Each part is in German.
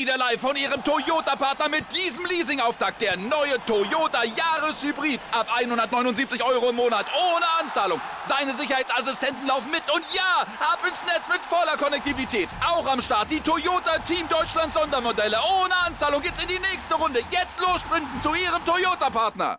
live von Ihrem Toyota-Partner mit diesem Leasing-Auftakt. Der neue Toyota Jahreshybrid. Ab 179 € im Monat. Ohne Anzahlung. Seine Sicherheitsassistenten laufen mit. Und ja, ab ins Netz mit voller Konnektivität. Auch am Start die Toyota Team Deutschland Sondermodelle. Ohne Anzahlung geht's in die nächste Runde. Jetzt los sprinten zu Ihrem Toyota-Partner.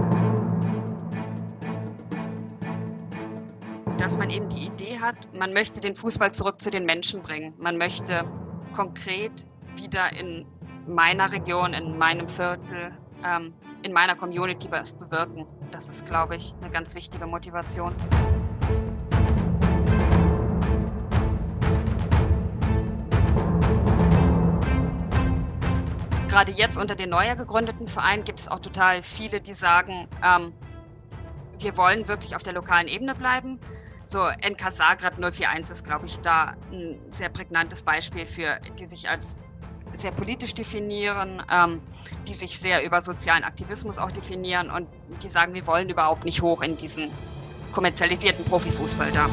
Dass man eben die Idee hat, man möchte den Fußball zurück zu den Menschen bringen. Man möchte konkret wieder in meiner Region, in meinem Viertel, in meiner Community was bewirken. Das ist, glaube ich, eine ganz wichtige Motivation. Gerade jetzt unter den neu gegründeten Vereinen gibt es auch total viele, die sagen, wir wollen wirklich auf der lokalen Ebene bleiben. So NK Zagreb 041 ist, glaube ich, da ein sehr prägnantes Beispiel für, die sich als sehr politisch definieren, die sich sehr über sozialen Aktivismus auch definieren und die sagen, wir wollen überhaupt nicht hoch in diesen kommerzialisierten Profifußball da.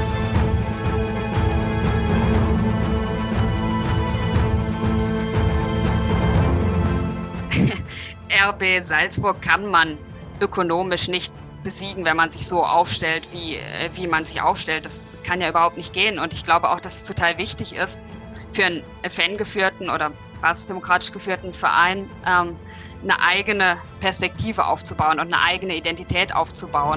RB Salzburg kann man ökonomisch nicht besiegen, wenn man sich so aufstellt, wie man sich aufstellt. Das kann ja überhaupt nicht gehen. Und ich glaube auch, dass es total wichtig ist, für einen fangeführten oder basisdemokratisch geführten Verein eine eigene Perspektive aufzubauen und eine eigene Identität aufzubauen.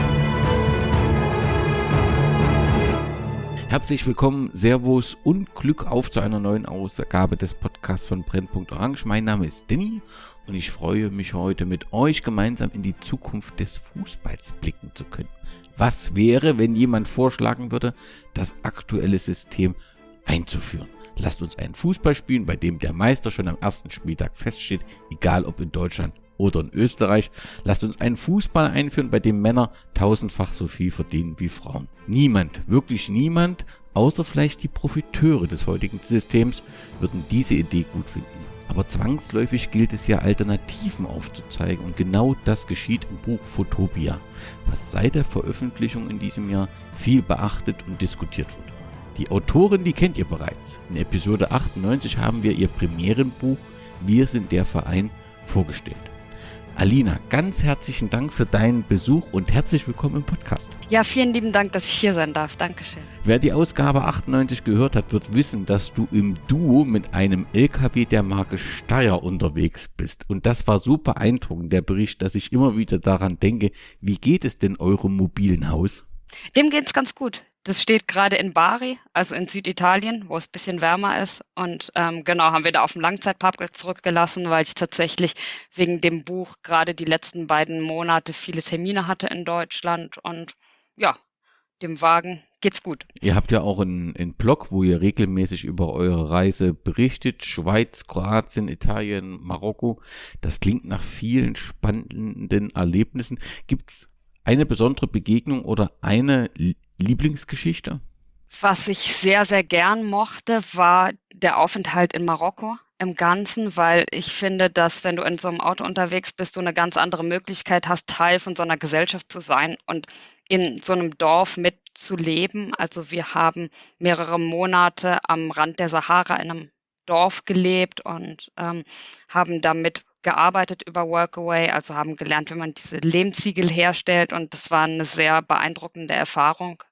Herzlich willkommen, Servus und Glück auf zu einer neuen Ausgabe des Podcasts von Brennpunkt Orange. Mein Name ist Danny und ich freue mich heute mit euch gemeinsam in die Zukunft des Fußballs blicken zu können. Was wäre, wenn jemand vorschlagen würde, das aktuelle System einzuführen? Lasst uns einen Fußball spielen, bei dem der Meister schon am ersten Spieltag feststeht, egal ob in Deutschland oder in Österreich. Lasst uns einen Fußball einführen, bei dem Männer tausendfach so viel verdienen wie Frauen. Niemand, wirklich niemand, außer vielleicht die Profiteure des heutigen Systems, würden diese Idee gut finden. Aber zwangsläufig gilt es ja, Alternativen aufzuzeigen und genau das geschieht im Buch Photopia, was seit der Veröffentlichung in diesem Jahr viel beachtet und diskutiert wird. Die Autorin, die kennt ihr bereits. In Episode 98 haben wir ihr Premierenbuch Wir sind der Verein vorgestellt. Alina, ganz herzlichen Dank für deinen Besuch und herzlich willkommen im Podcast. Ja, vielen lieben Dank, dass ich hier sein darf. Dankeschön. Wer die Ausgabe 98 gehört hat, wird wissen, dass du im Duo mit einem LKW der Marke Steyr unterwegs bist. Und das war so beeindruckend, der Bericht, dass ich immer wieder daran denke, wie geht es denn eurem mobilen Haus? Dem geht's ganz gut. Das steht gerade in Bari, also in Süditalien, wo es ein bisschen wärmer ist. Und genau, haben wir da auf dem Langzeitparkplatz zurückgelassen, weil ich tatsächlich wegen dem Buch gerade die letzten beiden Monate viele Termine hatte in Deutschland. Und ja, dem Wagen geht's gut. Ihr habt ja auch einen Blog, wo ihr regelmäßig über eure Reise berichtet. Schweiz, Kroatien, Italien, Marokko. Das klingt nach vielen spannenden Erlebnissen. Gibt's eine besondere Begegnung oder eine Lieblingsgeschichte? Was ich sehr, sehr gern mochte, war der Aufenthalt in Marokko im Ganzen, weil ich finde, dass wenn du in so einem Auto unterwegs bist, du eine ganz andere Möglichkeit hast, Teil von so einer Gesellschaft zu sein und in so einem Dorf mitzuleben. Also wir haben mehrere Monate am Rand der Sahara in einem Dorf gelebt und haben damit gearbeitet über Workaway, also haben gelernt, wie man diese Lehmziegel herstellt und das war eine sehr beeindruckende Erfahrung,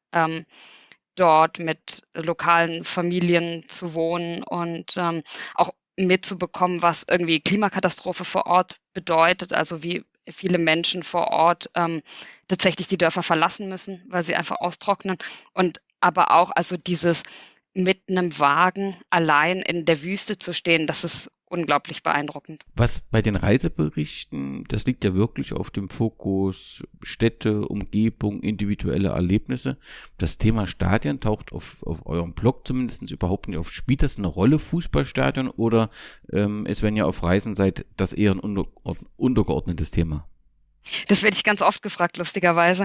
dort mit lokalen Familien zu wohnen und auch mitzubekommen, was irgendwie Klimakatastrophe vor Ort bedeutet, also wie viele Menschen vor Ort tatsächlich die Dörfer verlassen müssen, weil sie einfach austrocknen und aber auch also dieses mit einem Wagen allein in der Wüste zu stehen, das ist unglaublich beeindruckend. Was bei den Reiseberichten, das liegt ja wirklich auf dem Fokus Städte, Umgebung, individuelle Erlebnisse. Das Thema Stadien taucht auf eurem Blog zumindest überhaupt nicht auf. Spielt das eine Rolle, Fußballstadion, oder ist, wenn ihr auf Reisen seid, das eher ein untergeordnetes Thema? Das werde ich ganz oft gefragt, lustigerweise.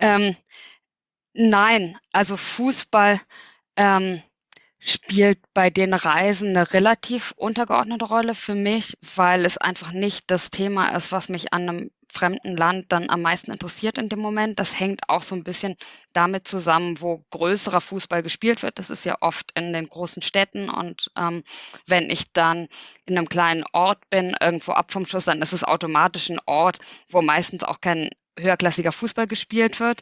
Nein, also Fußball spielt bei den Reisen eine relativ untergeordnete Rolle für mich, weil es einfach nicht das Thema ist, was mich an einem fremden Land dann am meisten interessiert in dem Moment. Das hängt auch so ein bisschen damit zusammen, wo größerer Fußball gespielt wird. Das ist ja oft in den großen Städten und wenn ich dann in einem kleinen Ort bin, irgendwo ab vom Schuss, dann ist es automatisch ein Ort, wo meistens auch kein höherklassiger Fußball gespielt wird.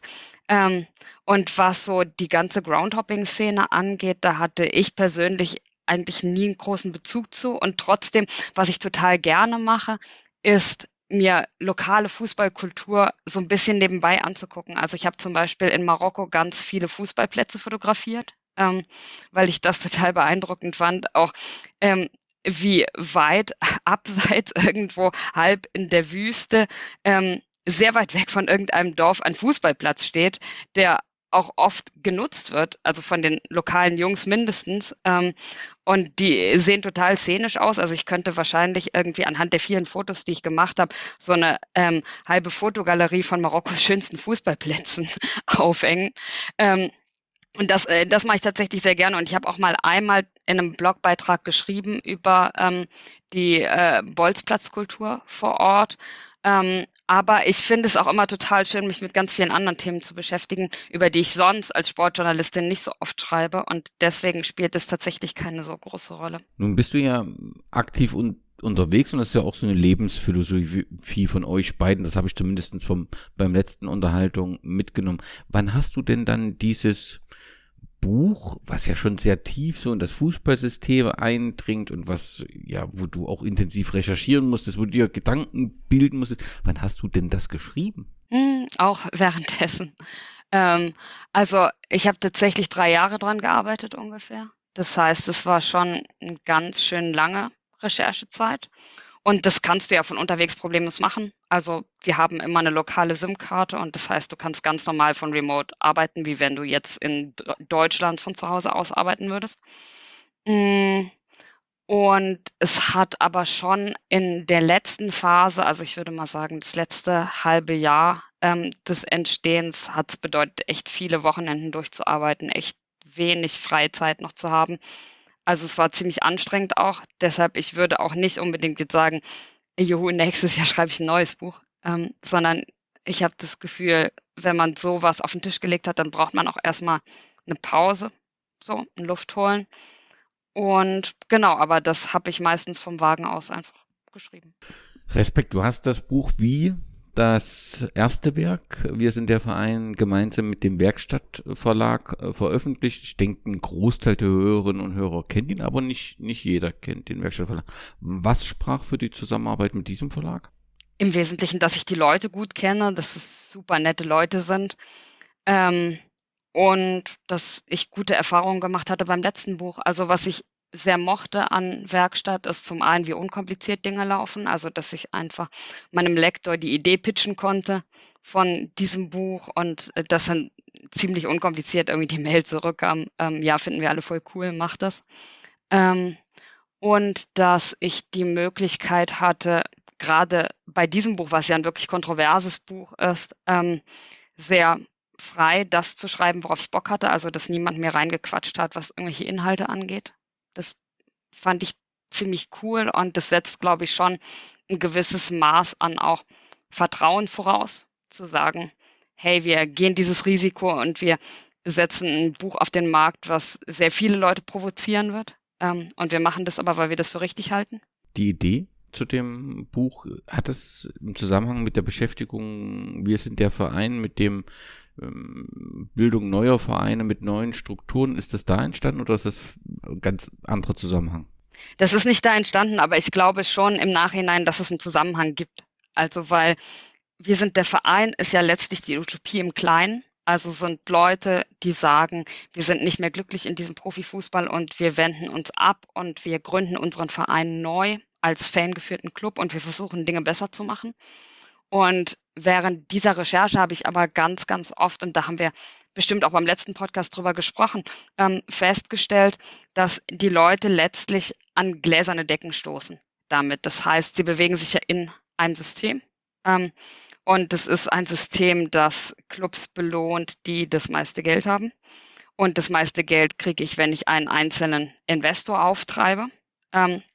Und was so die ganze Groundhopping-Szene angeht, da hatte ich persönlich eigentlich nie einen großen Bezug zu. Und trotzdem, was ich total gerne mache, ist mir lokale Fußballkultur so ein bisschen nebenbei anzugucken. Also ich habe zum Beispiel in Marokko ganz viele Fußballplätze fotografiert, weil ich das total beeindruckend fand, auch wie weit abseits irgendwo halb in der Wüste sehr weit weg von irgendeinem Dorf ein Fußballplatz steht, der auch oft genutzt wird, also von den lokalen Jungs mindestens. Und die sehen total szenisch aus. Also ich könnte wahrscheinlich irgendwie anhand der vielen Fotos, die ich gemacht habe, so eine halbe Fotogalerie von Marokkos schönsten Fußballplätzen aufhängen. Und das mache ich tatsächlich sehr gerne. Und ich habe auch mal einmal in einem Blogbeitrag geschrieben über die Bolzplatzkultur vor Ort. Aber ich finde es auch immer total schön, mich mit ganz vielen anderen Themen zu beschäftigen, über die ich sonst als Sportjournalistin nicht so oft schreibe. Und deswegen spielt es tatsächlich keine so große Rolle. Nun bist du ja aktiv unterwegs und das ist ja auch so eine Lebensphilosophie von euch beiden. Das habe ich zumindest beim letzten Unterhaltung mitgenommen. Wann hast du denn dann dieses Buch, was ja schon sehr tief so in das Fußballsystem eindringt und was, ja, wo du auch intensiv recherchieren musstest, wo du dir Gedanken bilden musstest. Wann hast du denn das geschrieben? Auch währenddessen. Also ich habe tatsächlich 3 Jahre dran gearbeitet ungefähr. Das heißt, es war schon eine ganz schön lange Recherchezeit. Und das kannst du ja von unterwegs problemlos machen. Also wir haben immer eine lokale SIM-Karte und das heißt, du kannst ganz normal von Remote arbeiten, wie wenn du jetzt in Deutschland von zu Hause aus arbeiten würdest. Und es hat aber schon in der letzten Phase, also ich würde mal sagen, das letzte halbe Jahr des Entstehens hat es bedeutet, echt viele Wochenenden durchzuarbeiten, echt wenig Freizeit noch zu haben. Also es war ziemlich anstrengend auch. Deshalb, ich würde auch nicht unbedingt jetzt sagen, juhu, nächstes Jahr schreibe ich ein neues Buch, sondern ich habe das Gefühl, wenn man sowas auf den Tisch gelegt hat, dann braucht man auch erstmal eine Pause, so, eine Luft holen. Und genau, aber das habe ich meistens vom Wagen aus einfach geschrieben. Respekt, du hast das Buch wie das erste Werk, Wir sind der Verein, gemeinsam mit dem Werkstattverlag veröffentlicht. Ich denke, ein Großteil der Hörerinnen und Hörer kennt ihn, aber nicht jeder kennt den Werkstattverlag. Was sprach für die Zusammenarbeit mit diesem Verlag? Im Wesentlichen, dass ich die Leute gut kenne, dass es super nette Leute sind und dass ich gute Erfahrungen gemacht hatte beim letzten Buch. Also was ich sehr mochte an Werkstatt ist zum einen, wie unkompliziert Dinge laufen, also dass ich einfach meinem Lektor die Idee pitchen konnte von diesem Buch und dass dann ziemlich unkompliziert irgendwie die Mail zurückkam, ja, finden wir alle voll cool, mach das. Und dass ich die Möglichkeit hatte, gerade bei diesem Buch, was ja ein wirklich kontroverses Buch ist, sehr frei das zu schreiben, worauf ich Bock hatte, also dass niemand mir reingequatscht hat, was irgendwelche Inhalte angeht. Das fand ich ziemlich cool und das setzt, glaube ich, schon ein gewisses Maß an auch Vertrauen voraus, zu sagen, hey, wir gehen dieses Risiko und wir setzen ein Buch auf den Markt, was sehr viele Leute provozieren wird. Und wir machen das aber, weil wir das für richtig halten. Die Idee zu dem Buch, hat es im Zusammenhang mit der Beschäftigung, wir sind der Verein, mit dem Bildung neuer Vereine mit neuen Strukturen, ist das da entstanden oder ist das ein ganz anderer Zusammenhang? Das ist nicht da entstanden, aber ich glaube schon im Nachhinein, dass es einen Zusammenhang gibt. Also weil wir sind der Verein, ist ja letztlich die Utopie im Kleinen. Also sind Leute, die sagen, wir sind nicht mehr glücklich in diesem Profifußball und wir wenden uns ab und wir gründen unseren Verein neu als fangeführten Club und wir versuchen Dinge besser zu machen. Und während dieser Recherche habe ich aber ganz, ganz oft, und da haben wir bestimmt auch beim letzten Podcast drüber gesprochen, festgestellt, dass die Leute letztlich an gläserne Decken stoßen damit. Das heißt, sie bewegen sich ja in einem System. Und es ist ein System, das Clubs belohnt, die das meiste Geld haben. Und das meiste Geld kriege ich, wenn ich einen einzelnen Investor auftreibe.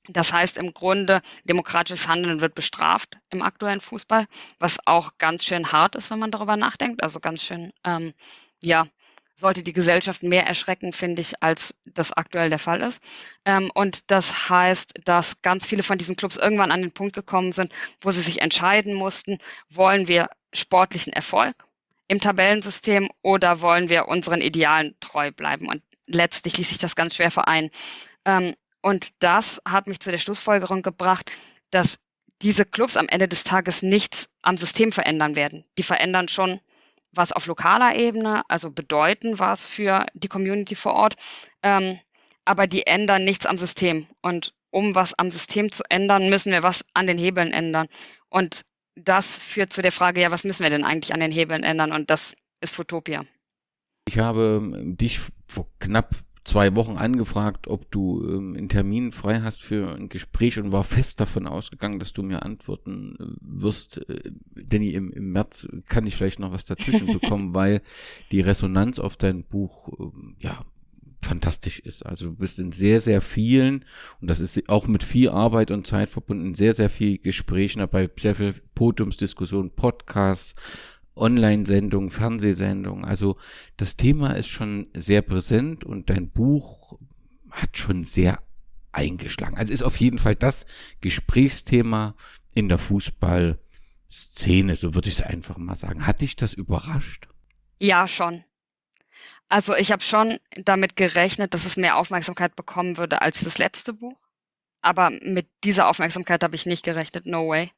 Das heißt im Grunde, demokratisches Handeln wird bestraft im aktuellen Fußball, was auch ganz schön hart ist, wenn man darüber nachdenkt. Also ganz schön, sollte die Gesellschaft mehr erschrecken, finde ich, als das aktuell der Fall ist. Und das heißt, dass ganz viele von diesen Clubs irgendwann an den Punkt gekommen sind, wo sie sich entscheiden mussten, wollen wir sportlichen Erfolg im Tabellensystem oder wollen wir unseren Idealen treu bleiben? Und letztlich ließ sich das ganz schwer vereinen. Und das hat mich zu der Schlussfolgerung gebracht, dass diese Clubs am Ende des Tages nichts am System verändern werden. Die verändern schon was auf lokaler Ebene, also bedeuten was für die Community vor Ort, aber die ändern nichts am System. Und um was am System zu ändern, müssen wir was an den Hebeln ändern. Und das führt zu der Frage, ja, was müssen wir denn eigentlich an den Hebeln ändern? Und das ist Footopia. Ich habe dich vor knapp 2 Wochen angefragt, ob du einen Termin frei hast für ein Gespräch und war fest davon ausgegangen, dass du mir antworten wirst. Danny, im März kann ich vielleicht noch was dazwischen bekommen, weil die Resonanz auf dein Buch fantastisch ist. Also du bist in sehr, sehr vielen, und das ist auch mit viel Arbeit und Zeit verbunden, sehr, sehr viel Gesprächen dabei, sehr viel Podiumsdiskussionen, Podcasts, Online-Sendungen, Fernsehsendungen. Also das Thema ist schon sehr präsent und dein Buch hat schon sehr eingeschlagen. Also ist auf jeden Fall das Gesprächsthema in der Fußballszene, so würde ich es einfach mal sagen. Hat dich das überrascht? Ja, schon. Also ich habe schon damit gerechnet, dass es mehr Aufmerksamkeit bekommen würde als das letzte Buch. Aber mit dieser Aufmerksamkeit habe ich nicht gerechnet, no way.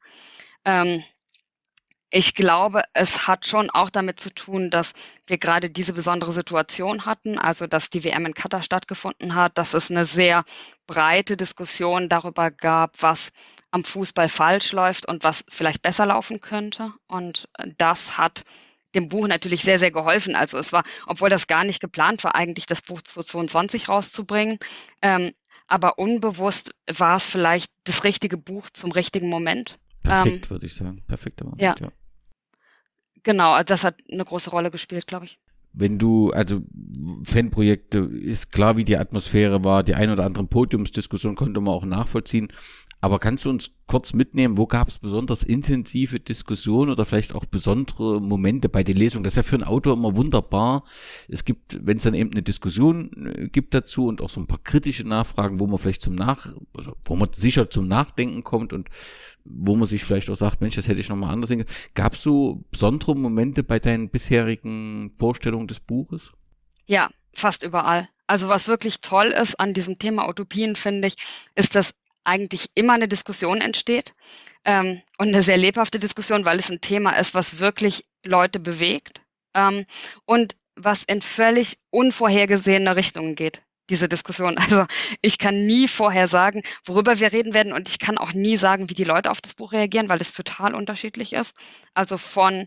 Ich glaube, es hat schon auch damit zu tun, dass wir gerade diese besondere Situation hatten, also dass die WM in Katar stattgefunden hat, dass es eine sehr breite Diskussion darüber gab, was am Fußball falsch läuft und was vielleicht besser laufen könnte. Und das hat dem Buch natürlich sehr, sehr geholfen. Also es war, obwohl das gar nicht geplant war, eigentlich das Buch 2022 rauszubringen, aber unbewusst war es vielleicht das richtige Buch zum richtigen Moment. Perfekt, würde ich sagen. Perfekter Moment, ja. Genau, das hat eine große Rolle gespielt, glaube ich. Wenn du, also Fanprojekte, ist klar, wie die Atmosphäre war, die ein oder andere Podiumsdiskussion konnte man auch nachvollziehen, aber kannst du uns kurz mitnehmen, wo gab es besonders intensive Diskussionen oder vielleicht auch besondere Momente bei den Lesungen? Das ist ja für einen Autor immer wunderbar. Es gibt, wenn es dann eben eine Diskussion gibt dazu und auch so ein paar kritische Nachfragen, wo man vielleicht wo man sicher zum Nachdenken kommt und wo man sich vielleicht auch sagt, Mensch, das hätte ich nochmal anders hingekriegt. Gab es so besondere Momente bei deinen bisherigen Vorstellungen des Buches? Ja, fast überall. Also was wirklich toll ist an diesem Thema Utopien, finde ich, ist, dass eigentlich immer eine Diskussion entsteht und eine sehr lebhafte Diskussion, weil es ein Thema ist, was wirklich Leute bewegt und was in völlig unvorhergesehene Richtungen geht, diese Diskussion. Also ich kann nie vorher sagen, worüber wir reden werden und ich kann auch nie sagen, wie die Leute auf das Buch reagieren, weil es total unterschiedlich ist. Also von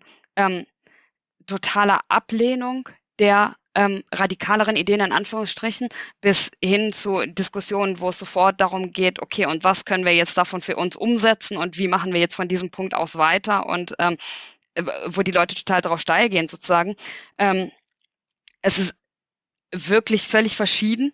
totaler Ablehnung der radikaleren Ideen in Anführungsstrichen bis hin zu Diskussionen, wo es sofort darum geht, okay, und was können wir jetzt davon für uns umsetzen und wie machen wir jetzt von diesem Punkt aus weiter und wo die Leute total drauf steil gehen sozusagen. Es ist wirklich völlig verschieden,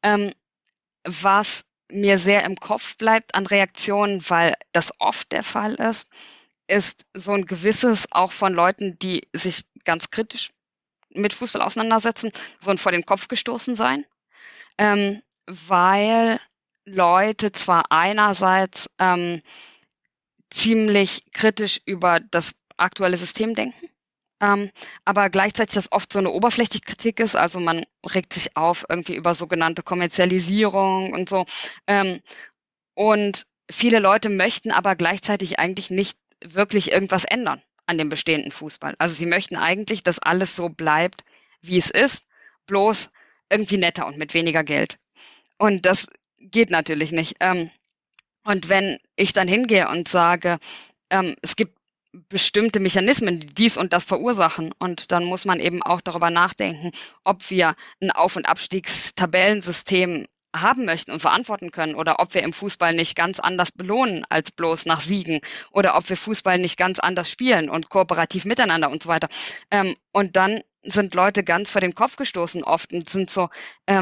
was mir sehr im Kopf bleibt an Reaktionen, weil das oft der Fall ist so ein gewisses auch von Leuten, die sich ganz kritisch mit Fußball auseinandersetzen, so ein vor den Kopf gestoßen sein, weil Leute zwar einerseits ziemlich kritisch über das aktuelle System denken, aber gleichzeitig das oft so eine oberflächliche Kritik ist, also man regt sich auf irgendwie über sogenannte Kommerzialisierung und so. Und viele Leute möchten aber gleichzeitig eigentlich nicht wirklich irgendwas ändern an dem bestehenden Fußball. Also sie möchten eigentlich, dass alles so bleibt, wie es ist, bloß irgendwie netter und mit weniger Geld. Und das geht natürlich nicht. Und wenn ich dann hingehe und sage, es gibt bestimmte Mechanismen, die dies und das verursachen, und dann muss man eben auch darüber nachdenken, ob wir ein Auf- und Abstiegstabellensystem haben möchten und verantworten können oder ob wir im Fußball nicht ganz anders belohnen als bloß nach Siegen oder ob wir Fußball nicht ganz anders spielen und kooperativ miteinander und so weiter. Und dann sind Leute ganz vor den Kopf gestoßen oft und sind so,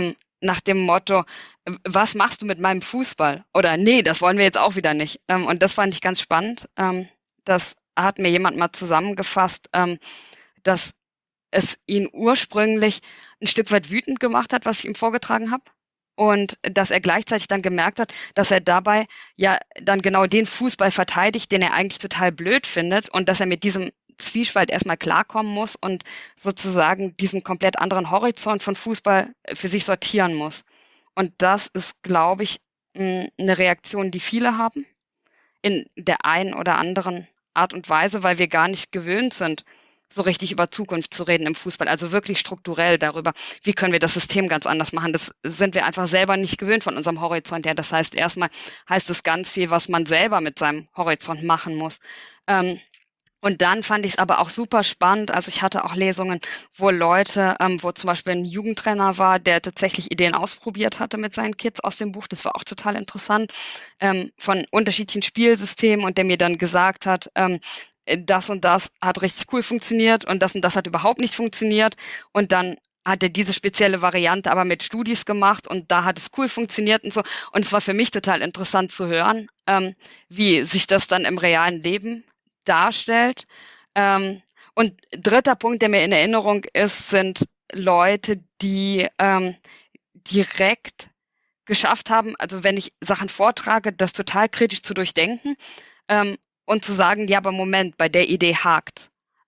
nach dem Motto, was machst du mit meinem Fußball? Oder nee, das wollen wir jetzt auch wieder nicht. Und das fand ich ganz spannend. Das hat mir jemand mal zusammengefasst, dass es ihn ursprünglich ein Stück weit wütend gemacht hat, was ich ihm vorgetragen habe. Und dass er gleichzeitig dann gemerkt hat, dass er dabei ja dann genau den Fußball verteidigt, den er eigentlich total blöd findet und dass er mit diesem Zwiespalt erstmal klarkommen muss und sozusagen diesen komplett anderen Horizont von Fußball für sich sortieren muss. Und das ist, glaube ich, eine Reaktion, die viele haben, in der einen oder anderen Art und Weise, weil wir gar nicht gewöhnt sind, so richtig über Zukunft zu reden im Fußball, also wirklich strukturell darüber, wie können wir das System ganz anders machen. Das sind wir einfach selber nicht gewöhnt von unserem Horizont her. Das heißt, erstmal heißt es ganz viel, was man selber mit seinem Horizont machen muss. Und dann fand ich es aber auch super spannend. Also ich hatte auch Lesungen, wo Leute, wo zum Beispiel ein Jugendtrainer war, der tatsächlich Ideen ausprobiert hatte mit seinen Kids aus dem Buch. Das war auch total interessant, von unterschiedlichen Spielsystemen und der mir dann gesagt hat, das und das hat richtig cool funktioniert und das hat überhaupt nicht funktioniert. Und dann hat er diese spezielle Variante aber mit Studis gemacht und da hat es cool funktioniert und so. Und es war für mich total interessant zu hören, wie sich das dann im realen Leben darstellt. Und dritter Punkt, der mir in Erinnerung ist, sind Leute, die direkt geschafft haben, also wenn ich Sachen vortrage, das total kritisch zu durchdenken, und zu sagen, ja, aber Moment, bei der Idee hakt.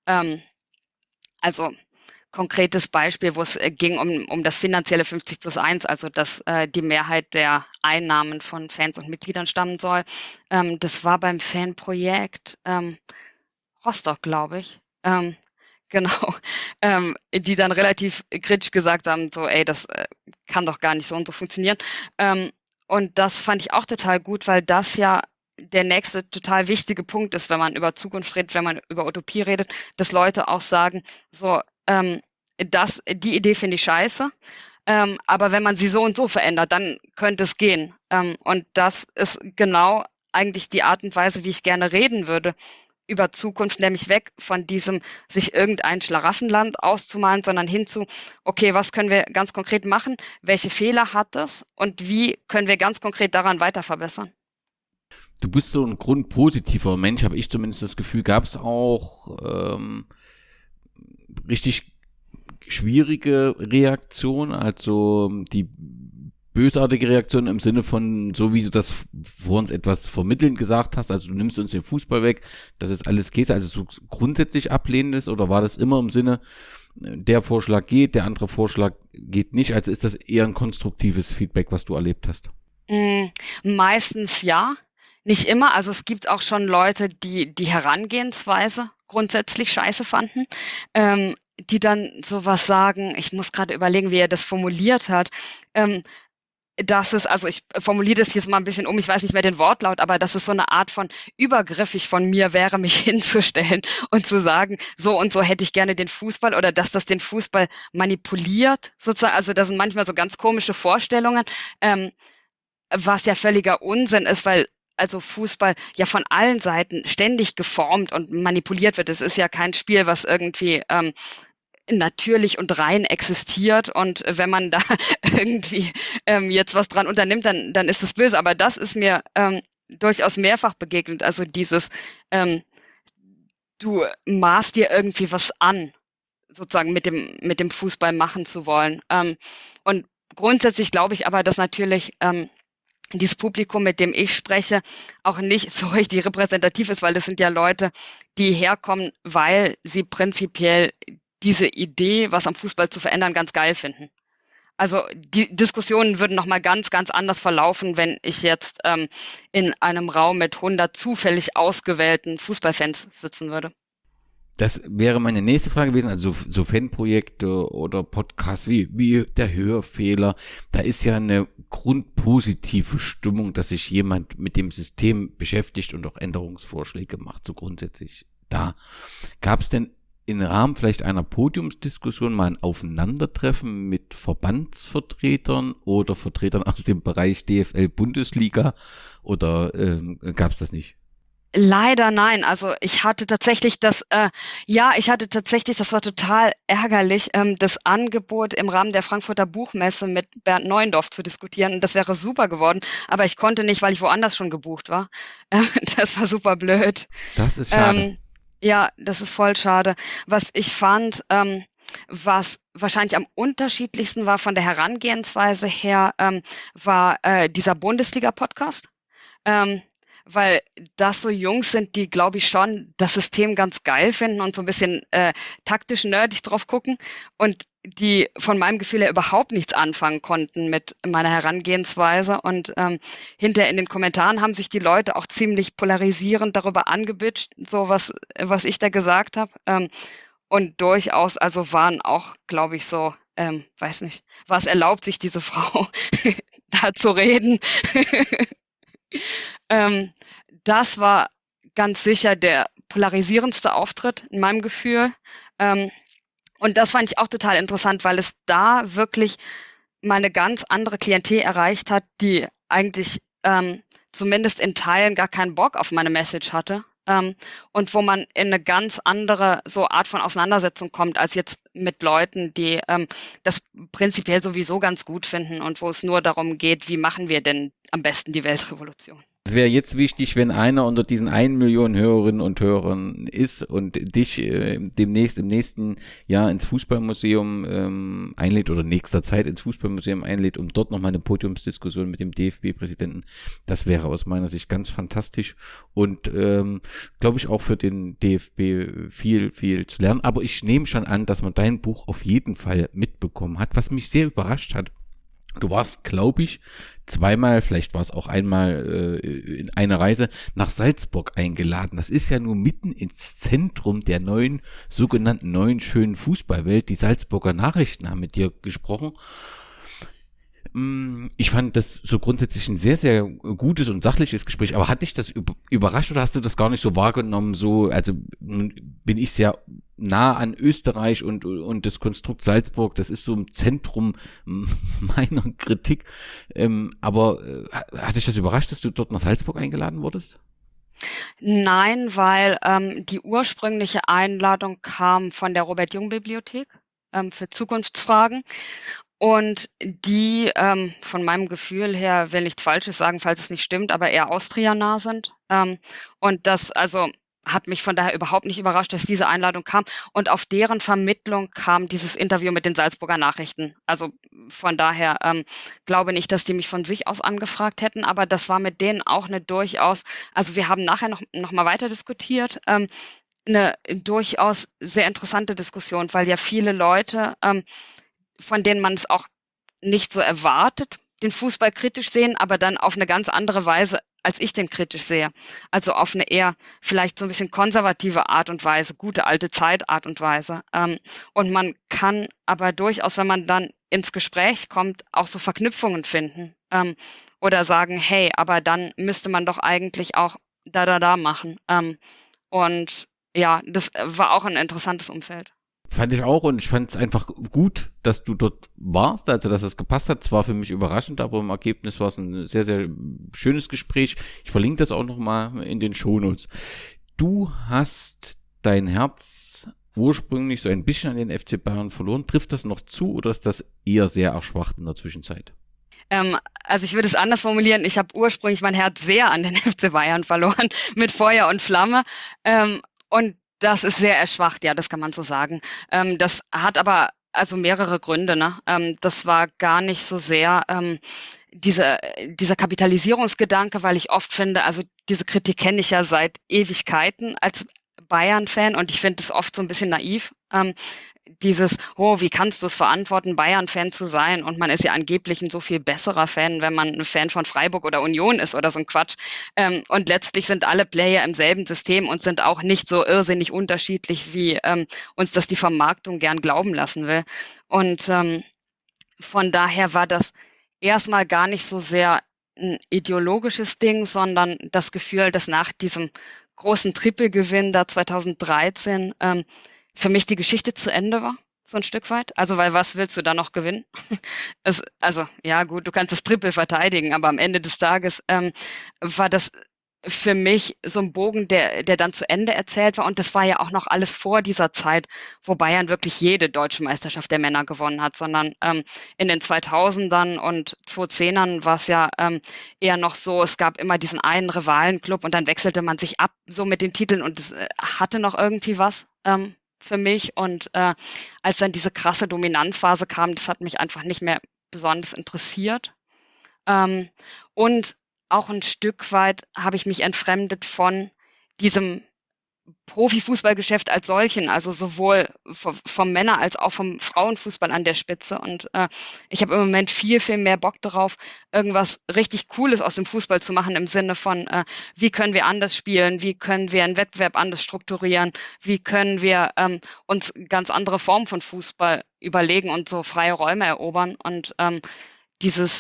Also konkretes Beispiel, wo es ging um das finanzielle 50+1, also dass die Mehrheit der Einnahmen von Fans und Mitgliedern stammen soll. Das war beim Fanprojekt Rostock, glaube ich. Genau. Die dann relativ kritisch gesagt haben, so, ey, das kann doch gar nicht so und so funktionieren. Und das fand ich auch total gut, weil das ja der nächste total wichtige Punkt ist, wenn man über Zukunft redet, wenn man über Utopie redet, dass Leute auch sagen, so, die Idee finde ich scheiße, aber wenn man sie so und so verändert, dann könnte es gehen. Und das ist genau eigentlich die Art und Weise, wie ich gerne reden würde über Zukunft, nämlich weg von diesem, sich irgendein Schlaraffenland auszumalen, sondern hin zu, okay, was können wir ganz konkret machen, welche Fehler hat es und wie können wir ganz konkret daran weiter verbessern? Du bist so ein grundpositiver Mensch, habe ich zumindest das Gefühl. Gab es auch richtig schwierige Reaktionen, also die bösartige Reaktion im Sinne von, so wie du das vor uns etwas vermittelnd gesagt hast, also du nimmst uns den Fußball weg, das ist alles Käse, also so grundsätzlich ablehnendes, oder war das immer im Sinne, der Vorschlag geht, der andere Vorschlag geht nicht, also ist das eher ein konstruktives Feedback, was du erlebt hast? Meistens ja. Nicht immer, also es gibt auch schon Leute, die Herangehensweise grundsätzlich scheiße fanden, die dann sowas sagen, ich muss gerade überlegen, wie er das formuliert hat, dass es, also ich formuliere das jetzt mal ein bisschen um, ich weiß nicht mehr den Wortlaut, aber dass es so eine Art von übergriffig von mir wäre, mich hinzustellen und zu sagen, so und so hätte ich gerne den Fußball, oder dass das den Fußball manipuliert, sozusagen, also das sind manchmal so ganz komische Vorstellungen, was ja völliger Unsinn ist, weil also Fußball ja von allen Seiten ständig geformt und manipuliert wird. Es ist ja kein Spiel, was irgendwie natürlich und rein existiert, und wenn man da irgendwie jetzt was dran unternimmt, dann ist es böse. Aber das ist mir durchaus mehrfach begegnet. Also dieses, du maßt dir irgendwie was an, sozusagen mit dem Fußball machen zu wollen. Und grundsätzlich glaube ich aber, dass natürlich dieses Publikum, mit dem ich spreche, auch nicht so richtig repräsentativ ist, weil das sind ja Leute, die herkommen, weil sie prinzipiell diese Idee, was am Fußball zu verändern, ganz geil finden. Also die Diskussionen würden nochmal ganz, ganz anders verlaufen, wenn ich jetzt in einem Raum mit 100 zufällig ausgewählten Fußballfans sitzen würde. Das wäre meine nächste Frage gewesen, also so Fanprojekte oder Podcasts wie der Hörfehler, da ist ja eine grundpositive Stimmung, dass sich jemand mit dem System beschäftigt und auch Änderungsvorschläge macht, so grundsätzlich da. Gab es denn im Rahmen vielleicht einer Podiumsdiskussion mal ein Aufeinandertreffen mit Verbandsvertretern oder Vertretern aus dem Bereich DFL Bundesliga, oder gab es das nicht? Leider nein. Also ich hatte tatsächlich das war total ärgerlich, das Angebot im Rahmen der Frankfurter Buchmesse mit Bernd Neuendorf zu diskutieren. Und das wäre super geworden, aber ich konnte nicht, weil ich woanders schon gebucht war. Das war super blöd. Das ist schade. Ja, das ist voll schade. Was ich fand, was wahrscheinlich am unterschiedlichsten war von der Herangehensweise her, war dieser Bundesliga-Podcast. Ähm, Weil das so Jungs sind, die, glaube ich, schon das System ganz geil finden und so ein bisschen taktisch nerdig drauf gucken und die von meinem Gefühl her überhaupt nichts anfangen konnten mit meiner Herangehensweise. Und hinterher in den Kommentaren haben sich die Leute auch ziemlich polarisierend darüber angebitscht, so was ich da gesagt habe. Und durchaus, also waren auch, glaube ich, so, weiß nicht, war es erlaubt, sich diese Frau da zu reden. Ähm, Das war ganz sicher der polarisierendste Auftritt in meinem Gefühl. Und das fand ich auch total interessant, weil es da wirklich mal eine ganz andere Klientel erreicht hat, die eigentlich zumindest in Teilen gar keinen Bock auf meine Message hatte. Und wo man in eine ganz andere so Art von Auseinandersetzung kommt, als jetzt mit Leuten, die das prinzipiell sowieso ganz gut finden und wo es nur darum geht, wie machen wir denn am besten die Weltrevolution. Es wäre jetzt wichtig, wenn einer unter diesen 1 Million Hörerinnen und Hörern ist und dich demnächst im nächsten Jahr ins Fußballmuseum einlädt oder nächster Zeit ins Fußballmuseum einlädt, um dort nochmal eine Podiumsdiskussion mit dem DFB-Präsidenten. Das wäre aus meiner Sicht ganz fantastisch und glaube ich auch für den DFB viel, viel zu lernen. Aber ich nehme schon an, dass man dein Buch auf jeden Fall mitbekommen hat, was mich sehr überrascht hat. Du warst, glaube ich, zweimal, vielleicht war es auch einmal in einer Reise nach Salzburg eingeladen. Das ist ja nur mitten ins Zentrum der sogenannten neuen schönen Fußballwelt. Die Salzburger Nachrichten haben mit dir gesprochen. Ich fand das so grundsätzlich ein sehr, sehr gutes und sachliches Gespräch. Aber hat dich das überrascht oder hast du das gar nicht so wahrgenommen? So, also bin ich sehr nah an Österreich und das Konstrukt Salzburg. Das ist so im Zentrum meiner Kritik. Aber hat dich das überrascht, dass du dort nach Salzburg eingeladen wurdest? Nein, weil die ursprüngliche Einladung kam von der Robert-Jung-Bibliothek für Zukunftsfragen. Und die von meinem Gefühl her, will nichts Falsches sagen, falls es nicht stimmt, aber eher Austria-nah sind. Und das also hat mich von daher überhaupt nicht überrascht, dass diese Einladung kam. Und auf deren Vermittlung kam dieses Interview mit den Salzburger Nachrichten. Also von daher glaube nicht, dass die mich von sich aus angefragt hätten, aber das war mit denen auch eine durchaus, also wir haben nachher noch mal weiter diskutiert, eine durchaus sehr interessante Diskussion, weil ja viele Leute von denen man es auch nicht so erwartet, den Fußball kritisch sehen, aber dann auf eine ganz andere Weise, als ich den kritisch sehe. Also auf eine eher vielleicht so ein bisschen konservative Art und Weise, gute alte Zeit Art und Weise. Und man kann aber durchaus, wenn man dann ins Gespräch kommt, auch so Verknüpfungen finden. Oder sagen, hey, aber dann müsste man doch eigentlich auch da machen. Und ja, das war auch ein interessantes Umfeld. Fand ich auch und ich fand es einfach gut, dass du dort warst, also dass es gepasst hat. Zwar für mich überraschend, aber im Ergebnis war es ein sehr, sehr schönes Gespräch. Ich verlinke das auch nochmal in den Shownotes. Du hast dein Herz ursprünglich so ein bisschen an den FC Bayern verloren. Trifft das noch zu oder ist das eher sehr erschwacht in der Zwischenzeit? Also ich würde es anders formulieren. Ich habe ursprünglich mein Herz sehr an den FC Bayern verloren, mit Feuer und Flamme. Und das ist sehr erschwacht, ja, das kann man so sagen. Das hat aber also mehrere Gründe, ne? Das war gar nicht so sehr dieser Kapitalisierungsgedanke, weil ich oft finde, also diese Kritik kenne ich ja seit Ewigkeiten als Bayern-Fan und ich finde es oft so ein bisschen naiv. Wie kannst du es verantworten, Bayern-Fan zu sein? Und man ist ja angeblich ein so viel besserer Fan, wenn man ein Fan von Freiburg oder Union ist oder so ein Quatsch. Und letztlich sind alle Player im selben System und sind auch nicht so irrsinnig unterschiedlich, wie uns das die Vermarktung gern glauben lassen will. Und von daher war das erstmal gar nicht so sehr ein ideologisches Ding, sondern das Gefühl, dass nach diesem großen Trippelgewinn da 2013 für mich die Geschichte zu Ende war, so ein Stück weit. Also, weil was willst du da noch gewinnen? Also, ja gut, du kannst das Triple verteidigen, aber am Ende des Tages war das für mich so ein Bogen, der dann zu Ende erzählt war. Und das war ja auch noch alles vor dieser Zeit, wo Bayern wirklich jede deutsche Meisterschaft der Männer gewonnen hat, sondern in den 2000ern und 2010ern war es ja eher noch so, es gab immer diesen einen Rivalenklub und dann wechselte man sich ab so mit den Titeln und es hatte noch irgendwie was für mich. Und als dann diese krasse Dominanzphase kam, das hat mich einfach nicht mehr besonders interessiert. Und auch ein Stück weit habe ich mich entfremdet von diesem Profifußballgeschäft als solchen, also sowohl vom Männer- als auch vom Frauenfußball an der Spitze. Und ich habe im Moment viel, viel mehr Bock darauf, irgendwas richtig Cooles aus dem Fußball zu machen, im Sinne von, wie können wir anders spielen, wie können wir einen Wettbewerb anders strukturieren, wie können wir uns ganz andere Formen von Fußball überlegen und so freie Räume erobern. Und dieses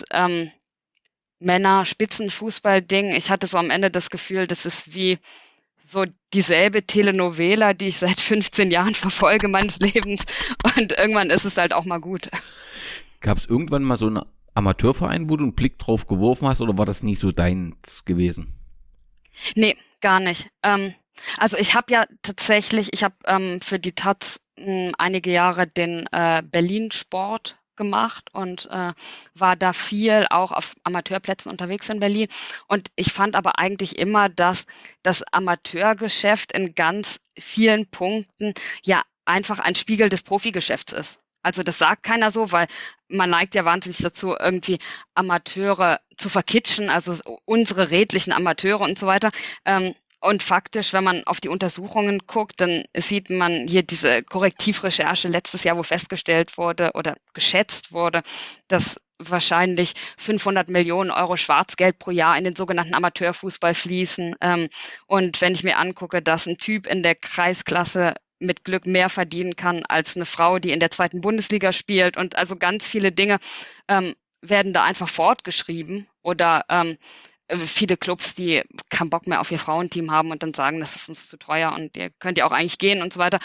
Männer-Spitzenfußball-Ding, ich hatte so am Ende das Gefühl, das ist wie so dieselbe Telenovela, die ich seit 15 Jahren verfolge meines Lebens und irgendwann ist es halt auch mal gut. Gab es irgendwann mal so einen Amateurverein, wo du einen Blick drauf geworfen hast oder war das nie so deins gewesen? Nee, gar nicht. Also ich habe ja tatsächlich, für die taz einige Jahre den Berlin-Sport gemacht und war da viel auch auf Amateurplätzen unterwegs in Berlin. Und ich fand aber eigentlich immer, dass das Amateurgeschäft in ganz vielen Punkten ja einfach ein Spiegel des Profigeschäfts ist. Also das sagt keiner so, weil man neigt ja wahnsinnig dazu, irgendwie Amateure zu verkitschen, also unsere redlichen Amateure und so weiter. Und faktisch, wenn man auf die Untersuchungen guckt, dann sieht man hier diese Korrektivrecherche letztes Jahr, wo festgestellt wurde oder geschätzt wurde, dass wahrscheinlich 500 Millionen Euro Schwarzgeld pro Jahr in den sogenannten Amateurfußball fließen. Und wenn ich mir angucke, dass ein Typ in der Kreisklasse mit Glück mehr verdienen kann als eine Frau, die in der 2. Bundesliga spielt und also ganz viele Dinge werden da einfach fortgeschrieben oder viele Clubs, die keinen Bock mehr auf ihr Frauenteam haben und dann sagen, das ist uns zu teuer und ihr könnt ja auch eigentlich gehen und so weiter.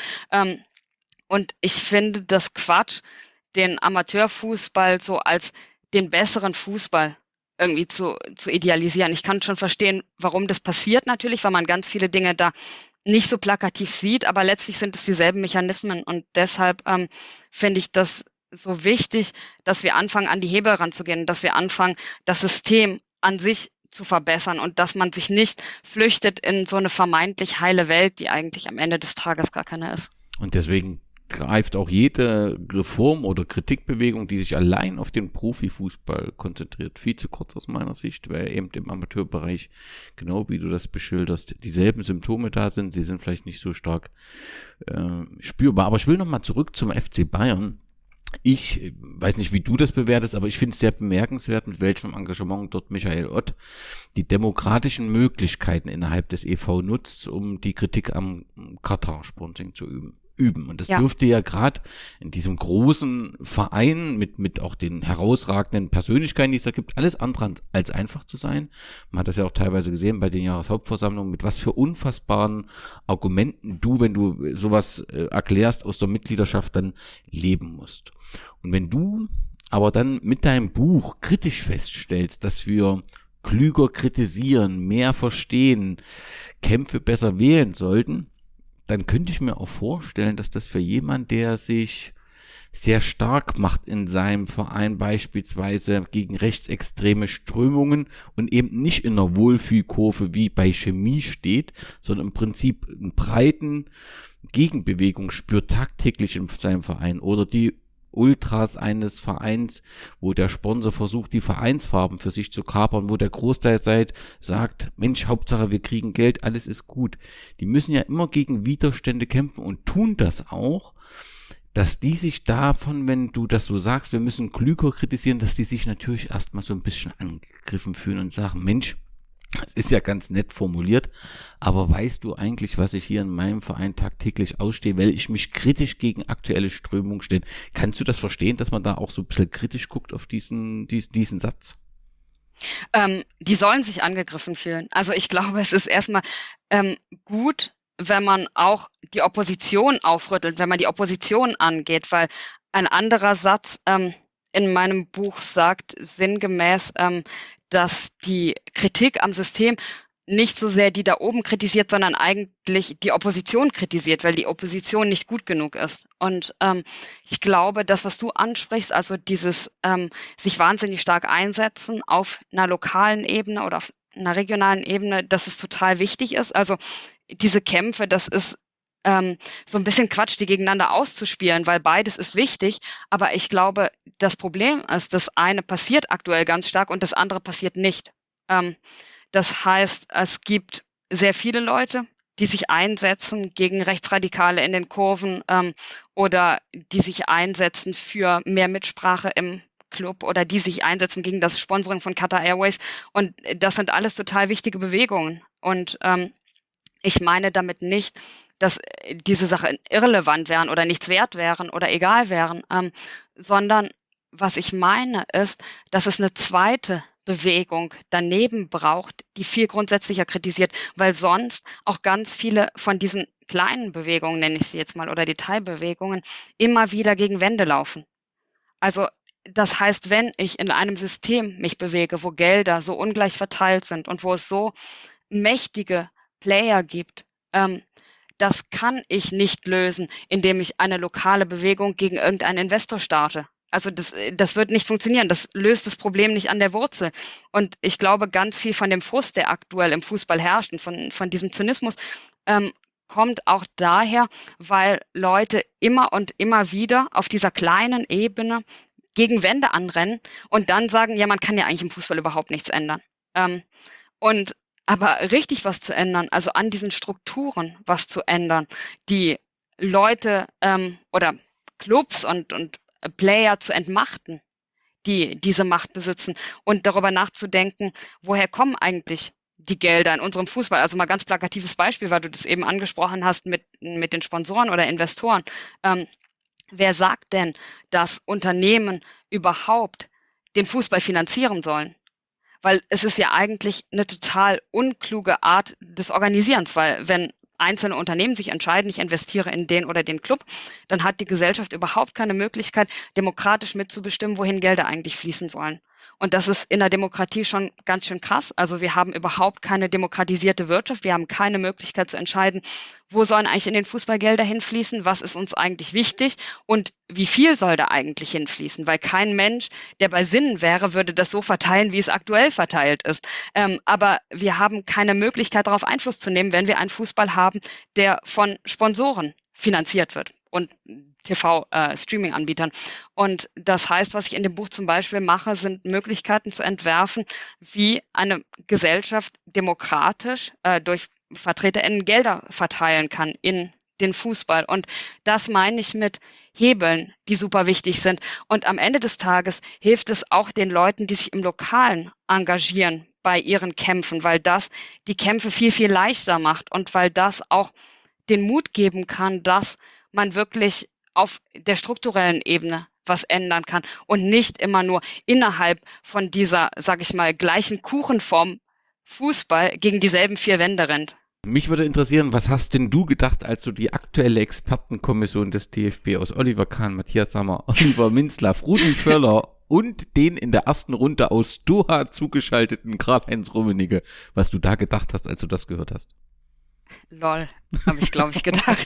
Und ich finde das Quatsch, den Amateurfußball so als den besseren Fußball irgendwie zu idealisieren. Ich kann schon verstehen, warum das passiert natürlich, weil man ganz viele Dinge da nicht so plakativ sieht, aber letztlich sind es dieselben Mechanismen und deshalb finde ich das so wichtig, dass wir anfangen, an die Hebel ranzugehen, dass wir anfangen, das System an sich zu verbessern und dass man sich nicht flüchtet in so eine vermeintlich heile Welt, die eigentlich am Ende des Tages gar keine ist. Und deswegen greift auch jede Reform oder Kritikbewegung, die sich allein auf den Profifußball konzentriert, viel zu kurz aus meiner Sicht, weil eben im Amateurbereich, genau wie du das beschilderst, dieselben Symptome da sind. Sie sind vielleicht nicht so stark spürbar. Aber ich will nochmal zurück zum FC Bayern. Ich weiß nicht, wie du das bewertest, aber ich finde es sehr bemerkenswert, mit welchem Engagement dort Michael Ott die demokratischen Möglichkeiten innerhalb des e.V. nutzt, um die Kritik am Katar-Sponsoring zu üben. Und das dürfte ja gerade in diesem großen Verein mit auch den herausragenden Persönlichkeiten, die es da gibt, alles andere als einfach zu sein. Man hat das ja auch teilweise gesehen bei den Jahreshauptversammlungen, mit was für unfassbaren Argumenten du, wenn du sowas erklärst, aus der Mitgliedschaft dann leben musst. Und wenn du aber dann mit deinem Buch kritisch feststellst, dass wir klüger kritisieren, mehr verstehen, Kämpfe besser wählen sollten, dann könnte ich mir auch vorstellen, dass das für jemand, der sich sehr stark macht in seinem Verein beispielsweise gegen rechtsextreme Strömungen und eben nicht in einer Wohlfühlkurve wie bei Chemie steht, sondern im Prinzip einen breiten Gegenbewegung spürt tagtäglich in seinem Verein oder die Ultras eines Vereins, wo der Sponsor versucht, die Vereinsfarben für sich zu kapern, wo der Großteil sagt, Mensch, Hauptsache wir kriegen Geld, alles ist gut. Die müssen ja immer gegen Widerstände kämpfen und tun das auch, dass die sich davon, wenn du das so sagst, wir müssen klüger kritisieren, dass die sich natürlich erstmal so ein bisschen angegriffen fühlen und sagen, Mensch, es ist ja ganz nett formuliert, aber weißt du eigentlich, was ich hier in meinem Verein tagtäglich ausstehe, weil ich mich kritisch gegen aktuelle Strömungen stelle? Kannst du das verstehen, dass man da auch so ein bisschen kritisch guckt auf diesen Satz? Die sollen sich angegriffen fühlen. Also ich glaube, es ist erstmal gut, wenn man auch die Opposition aufrüttelt, wenn man die Opposition angeht, weil ein anderer Satz in meinem Buch sagt sinngemäß, dass die Kritik am System nicht so sehr die da oben kritisiert, sondern eigentlich die Opposition kritisiert, weil die Opposition nicht gut genug ist. Und ich glaube, das, was du ansprichst, also dieses sich wahnsinnig stark einsetzen auf einer lokalen Ebene oder auf einer regionalen Ebene, dass es total wichtig ist. Also diese Kämpfe, das ist so ein bisschen Quatsch, die gegeneinander auszuspielen, weil beides ist wichtig. Aber ich glaube, das Problem ist, das eine passiert aktuell ganz stark und das andere passiert nicht. Das heißt, es gibt sehr viele Leute, die sich einsetzen gegen Rechtsradikale in den Kurven oder die sich einsetzen für mehr Mitsprache im Club oder die sich einsetzen gegen das Sponsoring von Qatar Airways. Und das sind alles total wichtige Bewegungen. Und ich meine damit nicht, dass diese Sachen irrelevant wären oder nichts wert wären oder egal wären, sondern was ich meine ist, dass es eine zweite Bewegung daneben braucht, die viel grundsätzlicher kritisiert, weil sonst auch ganz viele von diesen kleinen Bewegungen, nenne ich sie jetzt mal, oder Detailbewegungen, immer wieder gegen Wände laufen. Also das heißt, wenn ich in einem System mich bewege, wo Gelder so ungleich verteilt sind und wo es so mächtige Player gibt, das kann ich nicht lösen, indem ich eine lokale Bewegung gegen irgendeinen Investor starte. Also das wird nicht funktionieren. Das löst das Problem nicht an der Wurzel. Und ich glaube, ganz viel von dem Frust, der aktuell im Fußball herrscht und von diesem Zynismus, kommt auch daher, weil Leute immer und immer wieder auf dieser kleinen Ebene gegen Wände anrennen und dann sagen, ja, man kann ja eigentlich im Fußball überhaupt nichts ändern. Aber richtig was zu ändern, also an diesen Strukturen was zu ändern, die Leute oder Clubs und Player zu entmachten, die diese Macht besitzen und darüber nachzudenken, woher kommen eigentlich die Gelder in unserem Fußball. Also mal ganz plakatives Beispiel, weil du das eben angesprochen hast mit den Sponsoren oder Investoren. Wer sagt denn, dass Unternehmen überhaupt den Fußball finanzieren sollen? Weil es ist ja eigentlich eine total unkluge Art des Organisierens, weil wenn einzelne Unternehmen sich entscheiden, ich investiere in den oder den Club, dann hat die Gesellschaft überhaupt keine Möglichkeit, demokratisch mitzubestimmen, wohin Gelder eigentlich fließen sollen. Und das ist in der Demokratie schon ganz schön krass. Also wir haben überhaupt keine demokratisierte Wirtschaft. Wir haben keine Möglichkeit zu entscheiden, wo sollen eigentlich in den Fußball Gelder hinfließen, was ist uns eigentlich wichtig und wie viel soll da eigentlich hinfließen. Weil kein Mensch, der bei Sinnen wäre, würde das so verteilen, wie es aktuell verteilt ist. Aber wir haben keine Möglichkeit, darauf Einfluss zu nehmen, wenn wir einen Fußball haben, der von Sponsoren finanziert wird und TV-Streaming-Anbietern. Und das heißt, was ich in dem Buch zum Beispiel mache, sind Möglichkeiten zu entwerfen, wie eine Gesellschaft demokratisch durch VertreterInnen Gelder verteilen kann in den Fußball. Und das meine ich mit Hebeln, die super wichtig sind. Und am Ende des Tages hilft es auch den Leuten, die sich im Lokalen engagieren bei ihren Kämpfen, weil das die Kämpfe viel, viel leichter macht und weil das auch den Mut geben kann, dass man wirklich auf der strukturellen Ebene was ändern kann und nicht immer nur innerhalb von dieser, sag ich mal, gleichen Kuchenform Fußball gegen dieselben vier Wände rennt. Mich würde interessieren, was hast denn du gedacht, als du die aktuelle Expertenkommission des DFB aus Oliver Kahn, Matthias Sammer, Oliver Minzlaff, Rudi Völler und den in der ersten Runde aus Doha zugeschalteten Karl-Heinz Rummenigge, was du da gedacht hast, als du das gehört hast? Lol, habe ich, glaube ich, gedacht.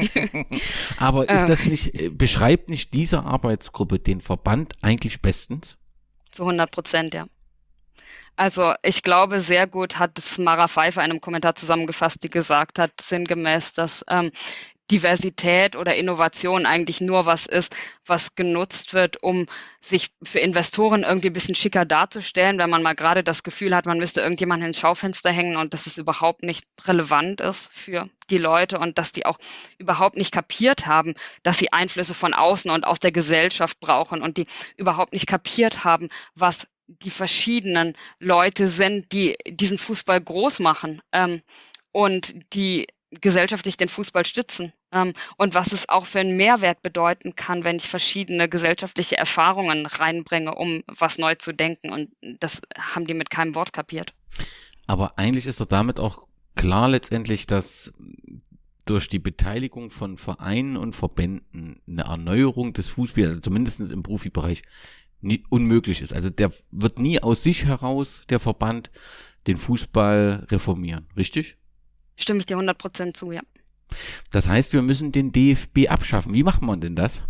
Aber ist das nicht, beschreibt nicht diese Arbeitsgruppe den Verband eigentlich bestens? Zu 100%, ja. Also ich glaube, sehr gut hat es Mara Pfeiffer in einem Kommentar zusammengefasst, die gesagt hat, sinngemäß, dass Diversität oder Innovation eigentlich nur was ist, was genutzt wird, um sich für Investoren irgendwie ein bisschen schicker darzustellen, wenn man mal gerade das Gefühl hat, man müsste irgendjemanden ins Schaufenster hängen und dass es überhaupt nicht relevant ist für die Leute und dass die auch überhaupt nicht kapiert haben, dass sie Einflüsse von außen und aus der Gesellschaft brauchen und die überhaupt nicht kapiert haben, was die verschiedenen Leute sind, die diesen Fußball groß machen und die gesellschaftlich den Fußball stützen und was es auch für einen Mehrwert bedeuten kann, wenn ich verschiedene gesellschaftliche Erfahrungen reinbringe, um was neu zu denken, und das haben die mit keinem Wort kapiert. Aber eigentlich ist doch damit auch klar letztendlich, dass durch die Beteiligung von Vereinen und Verbänden eine Erneuerung des Fußballs, also zumindest im Profibereich, unmöglich ist. Also der wird nie aus sich heraus, der Verband, den Fußball reformieren, richtig? Stimme ich dir 100% zu, ja. Das heißt, wir müssen den DFB abschaffen. Wie macht man denn das?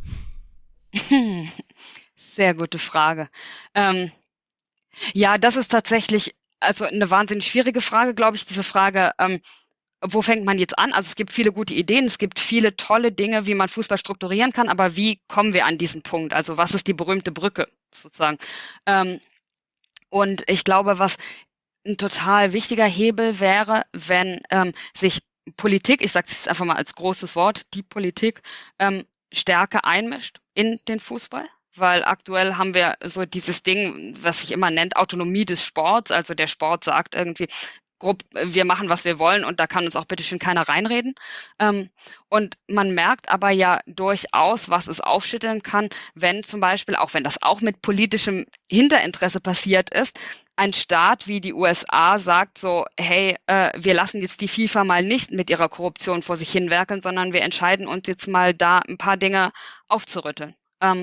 Sehr gute Frage. Ja, das ist tatsächlich also eine wahnsinnig schwierige Frage, glaube ich, diese Frage, wo fängt man jetzt an? Also es gibt viele gute Ideen, es gibt viele tolle Dinge, wie man Fußball strukturieren kann, aber wie kommen wir an diesen Punkt? Also was ist die berühmte Brücke sozusagen? Und ich glaube, was ein total wichtiger Hebel wäre, wenn sich Politik, ich sage es jetzt einfach mal als großes Wort, die Politik stärker einmischt in den Fußball. Weil aktuell haben wir so dieses Ding, was sich immer nennt, Autonomie des Sports. Also der Sport sagt irgendwie, grob, wir machen, was wir wollen und da kann uns auch bitteschön keiner reinreden. Und man merkt aber ja durchaus, was es aufschütteln kann, wenn zum Beispiel, auch wenn das auch mit politischem Hinterinteresse passiert ist, ein Staat wie die USA sagt so, hey, wir lassen jetzt die FIFA mal nicht mit ihrer Korruption vor sich hinwerkeln, sondern wir entscheiden uns jetzt mal da ein paar Dinge aufzurütteln.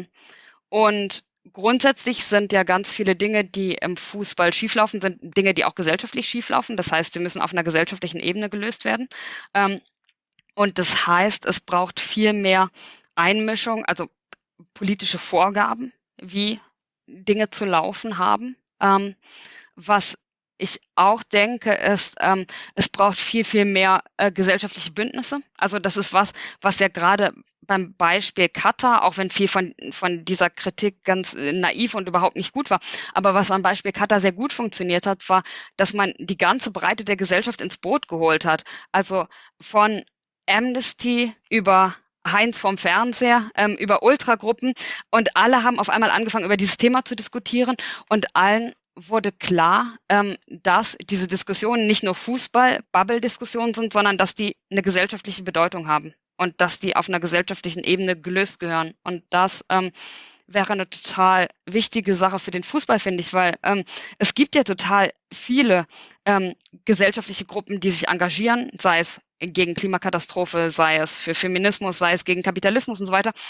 Und grundsätzlich sind ja ganz viele Dinge, die im Fußball schieflaufen, sind Dinge, die auch gesellschaftlich schieflaufen. Das heißt, sie müssen auf einer gesellschaftlichen Ebene gelöst werden. Und das heißt, es braucht viel mehr Einmischung, also politische Vorgaben, wie Dinge zu laufen haben. Was ich auch denke, ist, es braucht viel, viel mehr gesellschaftliche Bündnisse. Also das ist was ja gerade beim Beispiel Katar, auch wenn viel von dieser Kritik ganz naiv und überhaupt nicht gut war, aber was beim Beispiel Katar sehr gut funktioniert hat, war, dass man die ganze Breite der Gesellschaft ins Boot geholt hat. Also von Amnesty über Heinz vom Fernseher, über Ultragruppen und alle haben auf einmal angefangen, über dieses Thema zu diskutieren und allen wurde klar, dass diese Diskussionen nicht nur Fußball-Bubble-Diskussionen sind, sondern dass die eine gesellschaftliche Bedeutung haben und dass die auf einer gesellschaftlichen Ebene gelöst gehören. Und das wäre eine total wichtige Sache für den Fußball, finde ich, weil es gibt ja total viele gesellschaftliche Gruppen, die sich engagieren, sei es gegen Klimakatastrophe, sei es für Feminismus, sei es gegen Kapitalismus und so weiter.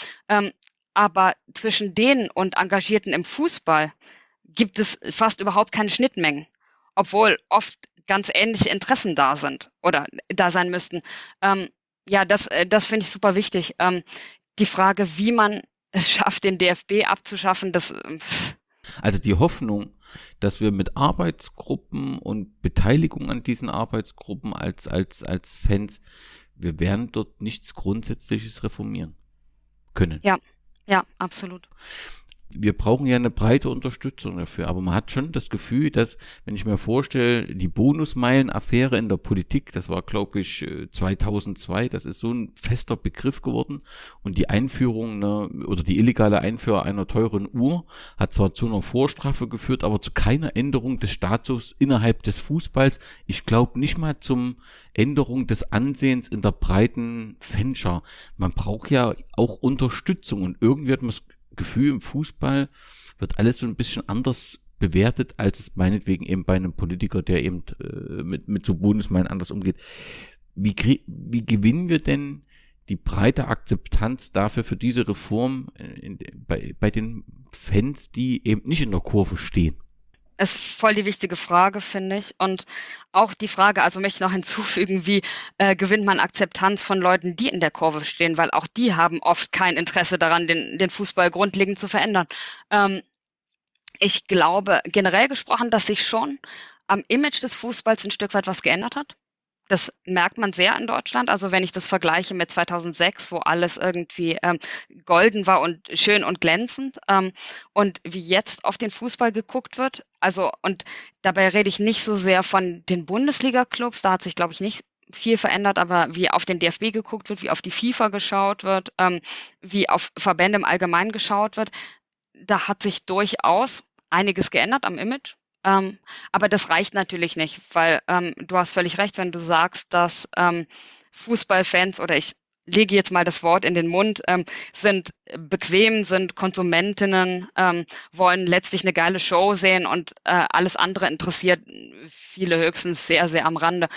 Aber zwischen denen und Engagierten im Fußball gibt es fast überhaupt keine Schnittmengen, obwohl oft ganz ähnliche Interessen da sind oder da sein müssten. Ja, das finde ich super wichtig. Die Frage, wie man es schafft, den DFB abzuschaffen, das. Also die Hoffnung, dass wir mit Arbeitsgruppen und Beteiligung an diesen Arbeitsgruppen als Fans, wir werden dort nichts Grundsätzliches reformieren können. Ja, absolut. Wir brauchen ja eine breite Unterstützung dafür, aber man hat schon das Gefühl, dass, wenn ich mir vorstelle, die Bonusmeilen-Affäre in der Politik, das war, glaube ich, 2002, das ist so ein fester Begriff geworden und die Einführung oder die illegale Einführung einer teuren Uhr hat zwar zu einer Vorstrafe geführt, aber zu keiner Änderung des Status innerhalb des Fußballs. Ich glaube nicht mal zum Änderung des Ansehens in der breiten Fanschar. Man braucht ja auch Unterstützung und irgendwie hat man das Gefühl, im Fußball wird alles so ein bisschen anders bewertet, als es meinetwegen eben bei einem Politiker, der eben mit so Bonusmeilen anders umgeht. Wie gewinnen wir denn die breite Akzeptanz dafür für diese Reform bei den Fans, die eben nicht in der Kurve stehen? Ist voll die wichtige Frage, finde ich. Und auch die Frage, also möchte ich noch hinzufügen, wie gewinnt man Akzeptanz von Leuten, die in der Kurve stehen, weil auch die haben oft kein Interesse daran, den Fußball grundlegend zu verändern. Ich glaube, generell gesprochen, dass sich schon am Image des Fußballs ein Stück weit was geändert hat. Das merkt man sehr in Deutschland. Also wenn ich das vergleiche mit 2006, wo alles irgendwie golden war und schön und glänzend und wie jetzt auf den Fußball geguckt wird. Also und dabei rede ich nicht so sehr von den Bundesliga-Clubs, da hat sich, glaube ich, nicht viel verändert, aber wie auf den DFB geguckt wird, wie auf die FIFA geschaut wird, wie auf Verbände im Allgemeinen geschaut wird, da hat sich durchaus einiges geändert am Image. Aber das reicht natürlich nicht, weil du hast völlig recht, wenn du sagst, dass Fußballfans oder ich lege jetzt mal das Wort in den Mund, sind bequem, sind Konsumentinnen, wollen letztlich eine geile Show sehen und alles andere interessiert viele höchstens sehr, sehr am Rande.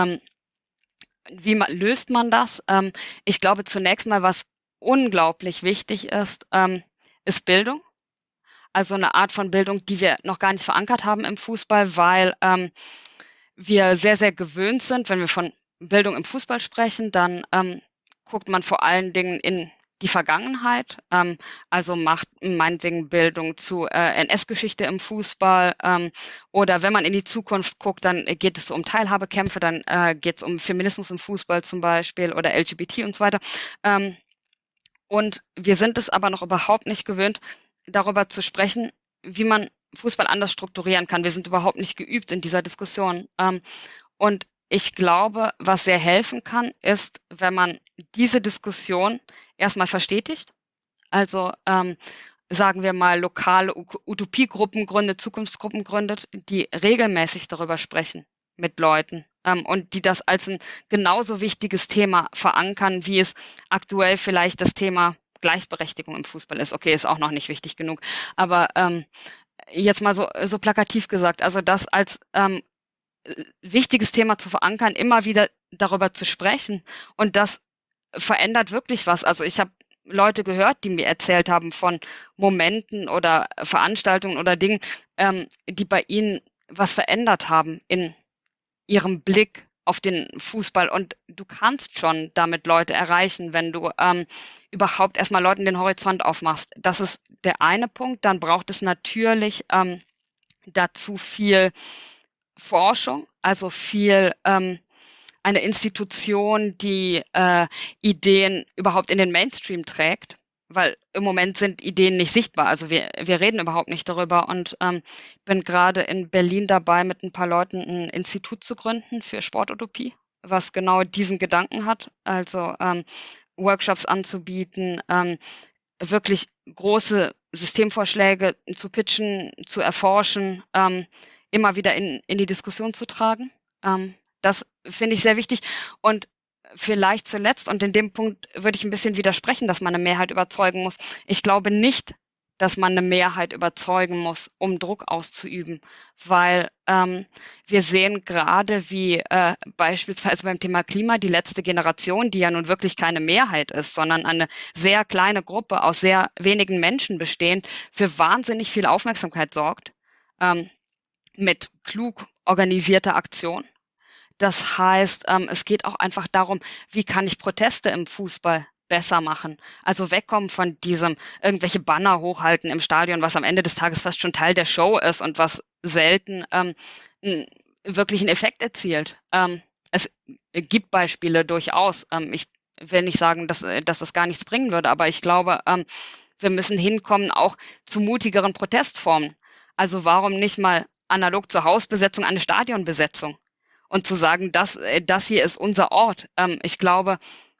Wie löst man das? Ich glaube zunächst mal, was unglaublich wichtig ist, ist Bildung. also eine Art von Bildung, die wir noch gar nicht verankert haben im Fußball, weil wir sehr, sehr gewöhnt sind, wenn wir von Bildung im Fußball sprechen, dann guckt man vor allen Dingen in die Vergangenheit, also macht meinetwegen Bildung zu NS-Geschichte im Fußball, oder wenn man in die Zukunft guckt, dann geht es um Teilhabekämpfe, dann geht es um Feminismus im Fußball zum Beispiel oder LGBT und so weiter. Und wir sind es aber noch überhaupt nicht gewöhnt, darüber zu sprechen, wie man Fußball anders strukturieren kann. Wir sind überhaupt nicht geübt in dieser Diskussion. Und ich glaube, was sehr helfen kann, ist, wenn man diese Diskussion erstmal verstetigt. Also sagen wir mal lokale Utopiegruppen gründet, Zukunftsgruppen gründet, die regelmäßig darüber sprechen mit Leuten und die das als ein genauso wichtiges Thema verankern, wie es aktuell vielleicht das Thema Gleichberechtigung im Fußball ist. Okay, ist auch noch nicht wichtig genug, aber jetzt mal so plakativ gesagt, also das als wichtiges Thema zu verankern, immer wieder darüber zu sprechen, und das verändert wirklich was. Also ich habe Leute gehört, die mir erzählt haben von Momenten oder Veranstaltungen oder Dingen, die bei ihnen was verändert haben in ihrem Blick auf den Fußball, und du kannst schon damit Leute erreichen, wenn du überhaupt erstmal Leuten den Horizont aufmachst. Das ist der eine Punkt. Dann braucht es natürlich dazu viel Forschung, also viel eine Institution, die Ideen überhaupt in den Mainstream trägt, weil im Moment sind Ideen nicht sichtbar. Also wir reden überhaupt nicht darüber, und bin gerade in Berlin dabei, mit ein paar Leuten ein Institut zu gründen für Sportutopie, was genau diesen Gedanken hat, also Workshops anzubieten, wirklich große Systemvorschläge zu pitchen, zu erforschen, immer wieder in die Diskussion zu tragen. Das finde ich sehr wichtig. Und vielleicht zuletzt, und in dem Punkt würde ich ein bisschen widersprechen, dass man eine Mehrheit überzeugen muss. Ich glaube nicht, dass man eine Mehrheit überzeugen muss, um Druck auszuüben, weil wir sehen gerade, wie beispielsweise beim Thema Klima die letzte Generation, die ja nun wirklich keine Mehrheit ist, sondern eine sehr kleine Gruppe aus sehr wenigen Menschen bestehend, für wahnsinnig viel Aufmerksamkeit sorgt, mit klug organisierter Aktion. Das heißt, es geht auch einfach darum, wie kann ich Proteste im Fußball besser machen. Also wegkommen von diesem irgendwelche Banner hochhalten im Stadion, was am Ende des Tages fast schon Teil der Show ist und was selten wirklich einen Effekt erzielt. Es gibt Beispiele durchaus. Ich will nicht sagen, dass das gar nichts bringen würde, aber ich glaube, wir müssen hinkommen auch zu mutigeren Protestformen. Also warum nicht mal analog zur Hausbesetzung eine Stadionbesetzung? Und zu sagen, das hier ist unser Ort. Ich glaube,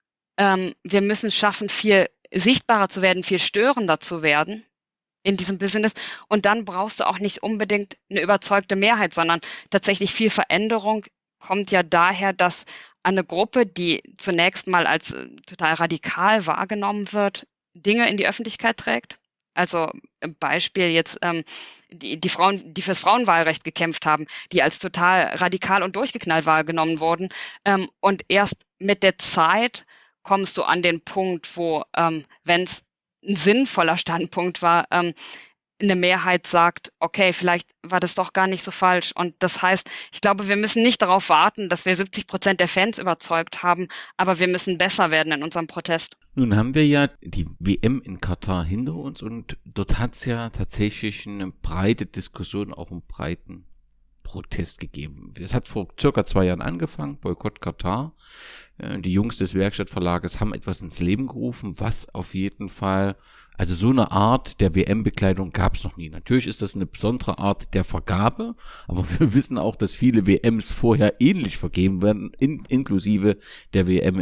wir müssen es schaffen, viel sichtbarer zu werden, viel störender zu werden in diesem Business. Und dann brauchst du auch nicht unbedingt eine überzeugte Mehrheit, sondern tatsächlich viel Veränderung kommt ja daher, dass eine Gruppe, die zunächst mal als total radikal wahrgenommen wird, Dinge in die Öffentlichkeit trägt. Also Beispiel jetzt die Frauen, die fürs Frauenwahlrecht gekämpft haben, die als total radikal und durchgeknallt wahrgenommen wurden. Und erst mit der Zeit kommst du an den Punkt, wo, wenn es ein sinnvoller Standpunkt war, eine Mehrheit sagt, okay, vielleicht war das doch gar nicht so falsch. Und das heißt, ich glaube, wir müssen nicht darauf warten, dass wir 70% der Fans überzeugt haben, aber wir müssen besser werden in unserem Protest. Nun haben wir ja die WM in Katar hinter uns, und dort hat es ja tatsächlich eine breite Diskussion, auch einen breiten Protest gegeben. Es hat vor circa 2 Jahren angefangen, Boykott Katar. Die Jungs des Werkstattverlages haben etwas ins Leben gerufen, was auf jeden Fall, also so eine Art der WM-Bekleidung gab es noch nie. Natürlich ist das eine besondere Art der Vergabe, aber wir wissen auch, dass viele WMs vorher ähnlich vergeben werden, inklusive der WM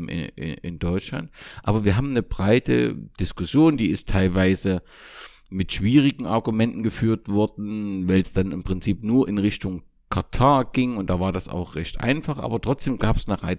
in Deutschland. Aber wir haben eine breite Diskussion, die ist teilweise mit schwierigen Argumenten geführt worden, weil es dann im Prinzip nur in Richtung Katar ging, und da war das auch recht einfach, aber trotzdem gab es eine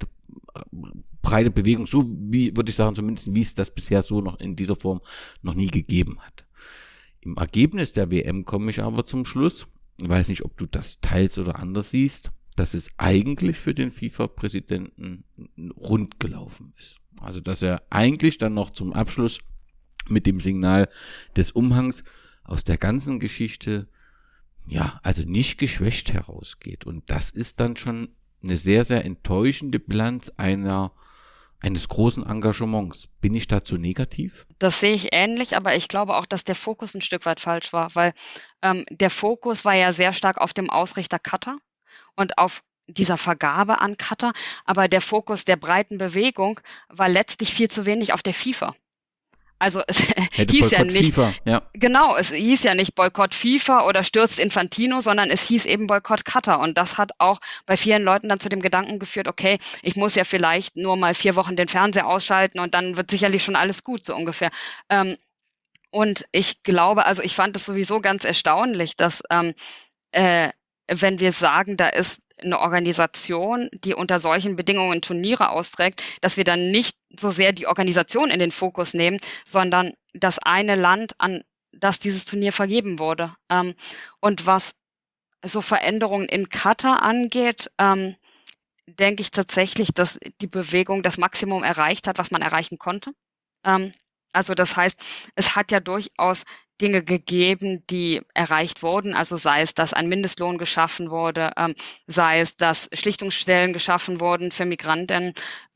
breite Bewegung, so wie, würde ich sagen, zumindest wie es das bisher so noch in dieser Form noch nie gegeben hat. Im Ergebnis der WM komme ich aber zum Schluss, ich weiß nicht, ob du das teilst oder anders siehst, dass es eigentlich für den FIFA-Präsidenten rund gelaufen ist. Also dass er eigentlich dann noch zum Abschluss mit dem Signal des Umhangs aus der ganzen Geschichte, ja, also nicht geschwächt herausgeht. Und das ist dann schon eine sehr, sehr enttäuschende Bilanz eines großen Engagements. Bin ich dazu negativ? Das sehe ich ähnlich, aber ich glaube auch, dass der Fokus ein Stück weit falsch war, weil der Fokus war ja sehr stark auf dem Ausrichter Katar und auf dieser Vergabe an Katar, aber der Fokus der breiten Bewegung war letztlich viel zu wenig auf der FIFA. Also es hieß ja nicht, FIFA, ja. Genau, es hieß ja nicht Boykott FIFA oder stürzt Infantino, sondern es hieß eben Boykott Katar. Und das hat auch bei vielen Leuten dann zu dem Gedanken geführt, okay, ich muss ja vielleicht nur mal 4 Wochen den Fernseher ausschalten und dann wird sicherlich schon alles gut, so ungefähr. Und ich glaube, also ich fand es sowieso ganz erstaunlich, dass wenn wir sagen, da ist eine Organisation, die unter solchen Bedingungen Turniere austrägt, dass wir dann nicht so sehr die Organisation in den Fokus nehmen, sondern das eine Land, an das dieses Turnier vergeben wurde. Und was so Veränderungen in Katar angeht, denke ich tatsächlich, dass die Bewegung das Maximum erreicht hat, was man erreichen konnte. Also das heißt, es hat ja durchaus Dinge gegeben, die erreicht wurden, also sei es, dass ein Mindestlohn geschaffen wurde, sei es, dass Schlichtungsstellen geschaffen wurden für Migranten.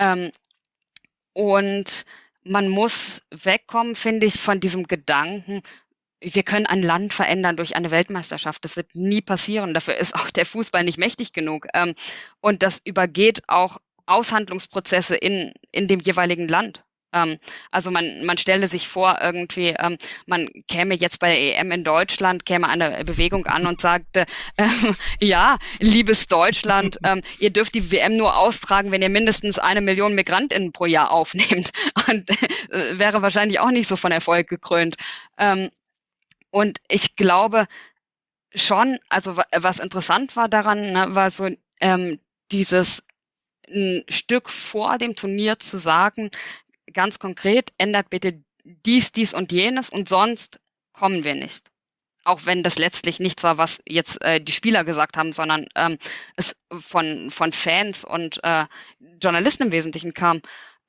Und man muss wegkommen, finde ich, von diesem Gedanken, wir können ein Land verändern durch eine Weltmeisterschaft. Das wird nie passieren. Dafür ist auch der Fußball nicht mächtig genug. Und das übergeht auch Aushandlungsprozesse in dem jeweiligen Land. Also man stelle sich vor, irgendwie, man käme jetzt bei der EM in Deutschland, käme eine Bewegung an und sagte, ja, liebes Deutschland, ihr dürft die WM nur austragen, wenn ihr mindestens 1 Million MigrantInnen pro Jahr aufnehmt. Und wäre wahrscheinlich auch nicht so von Erfolg gekrönt. Und ich glaube schon, also was interessant war daran, ne, war so dieses ein Stück vor dem Turnier zu sagen, ganz konkret, ändert bitte dies und jenes und sonst kommen wir nicht. Auch wenn das letztlich nichts war, was jetzt die Spieler gesagt haben, sondern es von Fans und Journalisten im Wesentlichen kam.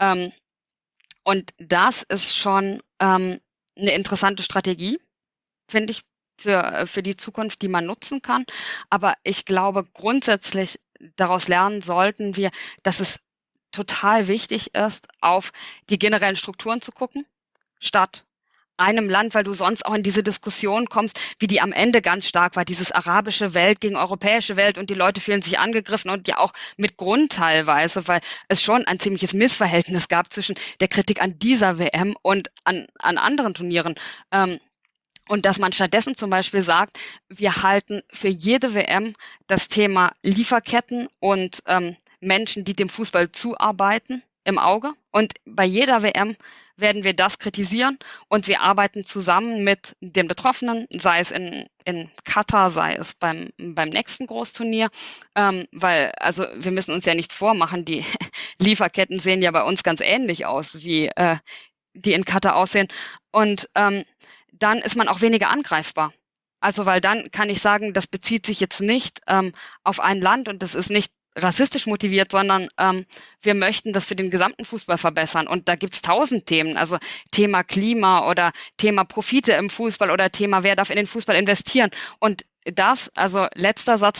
Und das ist schon eine interessante Strategie, finde ich, für die Zukunft, die man nutzen kann. Aber ich glaube, grundsätzlich daraus lernen sollten wir, dass es total wichtig ist, auf die generellen Strukturen zu gucken, statt einem Land, weil du sonst auch in diese Diskussion kommst, wie die am Ende ganz stark war, dieses arabische Welt gegen europäische Welt und die Leute fühlen sich angegriffen und ja auch mit Grund teilweise, weil es schon ein ziemliches Missverhältnis gab zwischen der Kritik an dieser WM und an anderen Turnieren. Und dass man stattdessen zum Beispiel sagt, wir halten für jede WM das Thema Lieferketten und Menschen, die dem Fußball zuarbeiten, im Auge. Und bei jeder WM werden wir das kritisieren und wir arbeiten zusammen mit den Betroffenen, sei es in Katar, sei es beim nächsten Großturnier, weil also wir müssen uns ja nichts vormachen, die Lieferketten sehen ja bei uns ganz ähnlich aus, wie die in Katar aussehen. Und dann ist man auch weniger angreifbar. Also weil dann kann ich sagen, das bezieht sich jetzt nicht auf ein Land und das ist nicht rassistisch motiviert, sondern wir möchten das für den gesamten Fußball verbessern. Und da gibt's 1000 Themen, also Thema Klima oder Thema Profite im Fußball oder Thema, wer darf in den Fußball investieren. Und das, also letzter Satz,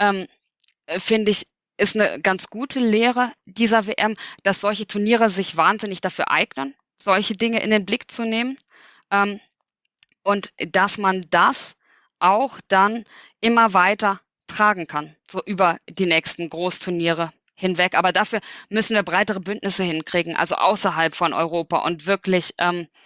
finde ich, ist eine ganz gute Lehre dieser WM, dass solche Turniere sich wahnsinnig dafür eignen, solche Dinge in den Blick zu nehmen. Und dass man das auch dann immer weiter tragen kann, so über die nächsten Großturniere hinweg. Aber dafür müssen wir breitere Bündnisse hinkriegen, also außerhalb von Europa und wirklich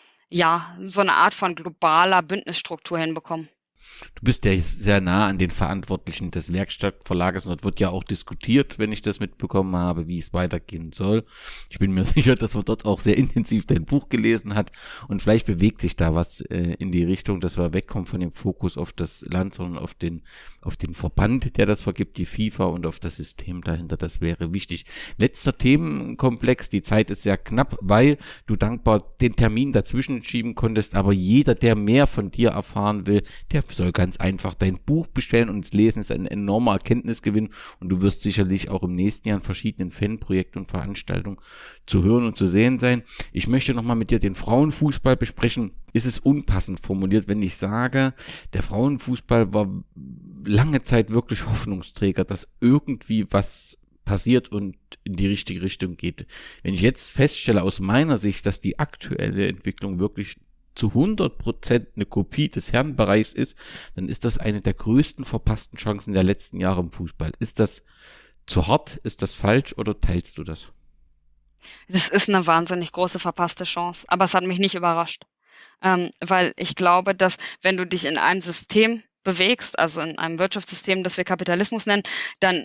so eine Art von globaler Bündnisstruktur hinbekommen. Du bist ja sehr nah an den Verantwortlichen des Werkstattverlages und dort wird ja auch diskutiert, wenn ich das mitbekommen habe, wie es weitergehen soll. Ich bin mir sicher, dass man dort auch sehr intensiv dein Buch gelesen hat und vielleicht bewegt sich da was in die Richtung, dass wir wegkommen von dem Fokus auf das Land, sondern auf den Verband, der das vergibt, die FIFA, und auf das System dahinter. Das wäre wichtig. Letzter Themenkomplex, die Zeit ist sehr knapp, weil du dankbar den Termin dazwischen schieben konntest, aber jeder, der mehr von dir erfahren will, der soll ganz einfach dein Buch bestellen und das Lesen ist ein enormer Erkenntnisgewinn und du wirst sicherlich auch im nächsten Jahr in verschiedenen Fanprojekten und Veranstaltungen zu hören und zu sehen sein. Ich möchte nochmal mit dir den Frauenfußball besprechen. Ist es unpassend formuliert, wenn ich sage, der Frauenfußball war lange Zeit wirklich Hoffnungsträger, dass irgendwie was passiert und in die richtige Richtung geht. Wenn ich jetzt feststelle aus meiner Sicht, dass die aktuelle Entwicklung wirklich zu 100% eine Kopie des Herrenbereichs ist, dann ist das eine der größten verpassten Chancen der letzten Jahre im Fußball. Ist das zu hart? Ist das falsch oder teilst du das? Das ist eine wahnsinnig große verpasste Chance, aber es hat mich nicht überrascht, weil ich glaube, dass wenn du dich in einem System bewegst, also in einem Wirtschaftssystem, das wir Kapitalismus nennen, dann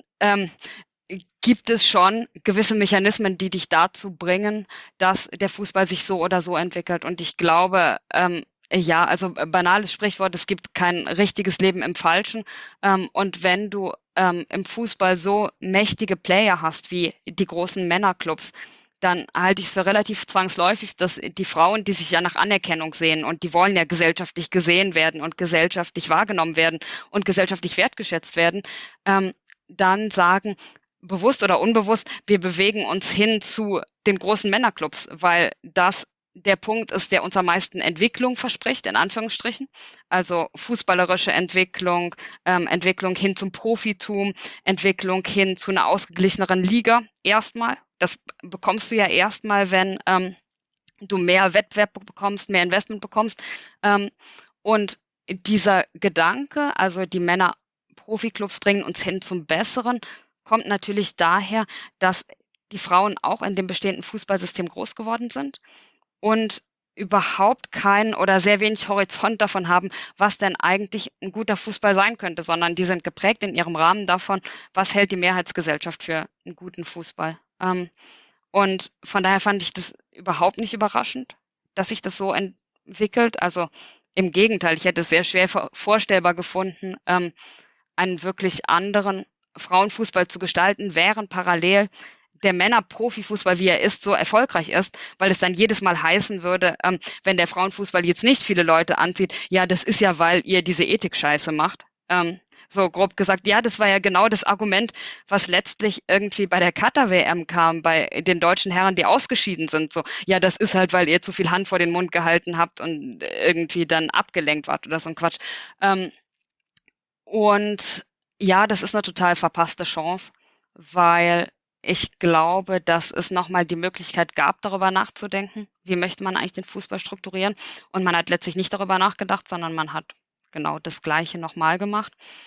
gibt es schon gewisse Mechanismen, die dich dazu bringen, dass der Fußball sich so oder so entwickelt. Und ich glaube, ja, also banales Sprichwort, es gibt kein richtiges Leben im Falschen. Und wenn du im Fußball so mächtige Player hast wie die großen Männerclubs, dann halte ich es für relativ zwangsläufig, dass die Frauen, die sich ja nach Anerkennung sehen und die wollen ja gesellschaftlich gesehen werden und gesellschaftlich wahrgenommen werden und gesellschaftlich wertgeschätzt werden, dann sagen, bewusst oder unbewusst, wir bewegen uns hin zu den großen Männerclubs, weil das der Punkt ist, der uns am meisten Entwicklung verspricht, in Anführungsstrichen. Also fußballerische Entwicklung, Entwicklung hin zum Profitum, Entwicklung hin zu einer ausgeglicheneren Liga erstmal. Das bekommst du ja erstmal, wenn du mehr Wettbewerb bekommst, mehr Investment bekommst. Und dieser Gedanke, also die Männer-Profi-Clubs bringen uns hin zum Besseren, kommt natürlich daher, dass die Frauen auch in dem bestehenden Fußballsystem groß geworden sind und überhaupt keinen oder sehr wenig Horizont davon haben, was denn eigentlich ein guter Fußball sein könnte, sondern die sind geprägt in ihrem Rahmen davon, was hält die Mehrheitsgesellschaft für einen guten Fußball. Und von daher fand ich das überhaupt nicht überraschend, dass sich das so entwickelt. Also im Gegenteil, ich hätte es sehr schwer vorstellbar gefunden, einen wirklich anderen Frauenfußball zu gestalten, während parallel der Männer-Profifußball, wie er ist, so erfolgreich ist, weil es dann jedes Mal heißen würde, wenn der Frauenfußball jetzt nicht viele Leute anzieht, ja, das ist ja, weil ihr diese Ethik-Scheiße macht. So grob gesagt, ja, das war ja genau das Argument, was letztlich irgendwie bei der Katar-WM kam, bei den deutschen Herren, die ausgeschieden sind. So, ja, das ist halt, weil ihr zu viel Hand vor den Mund gehalten habt und irgendwie dann abgelenkt wart oder so ein Quatsch. Und ja, das ist eine total verpasste Chance, weil ich glaube, dass es nochmal die Möglichkeit gab, darüber nachzudenken, wie möchte man eigentlich den Fußball strukturieren. Und man hat letztlich nicht darüber nachgedacht, sondern man hat genau das Gleiche nochmal gemacht.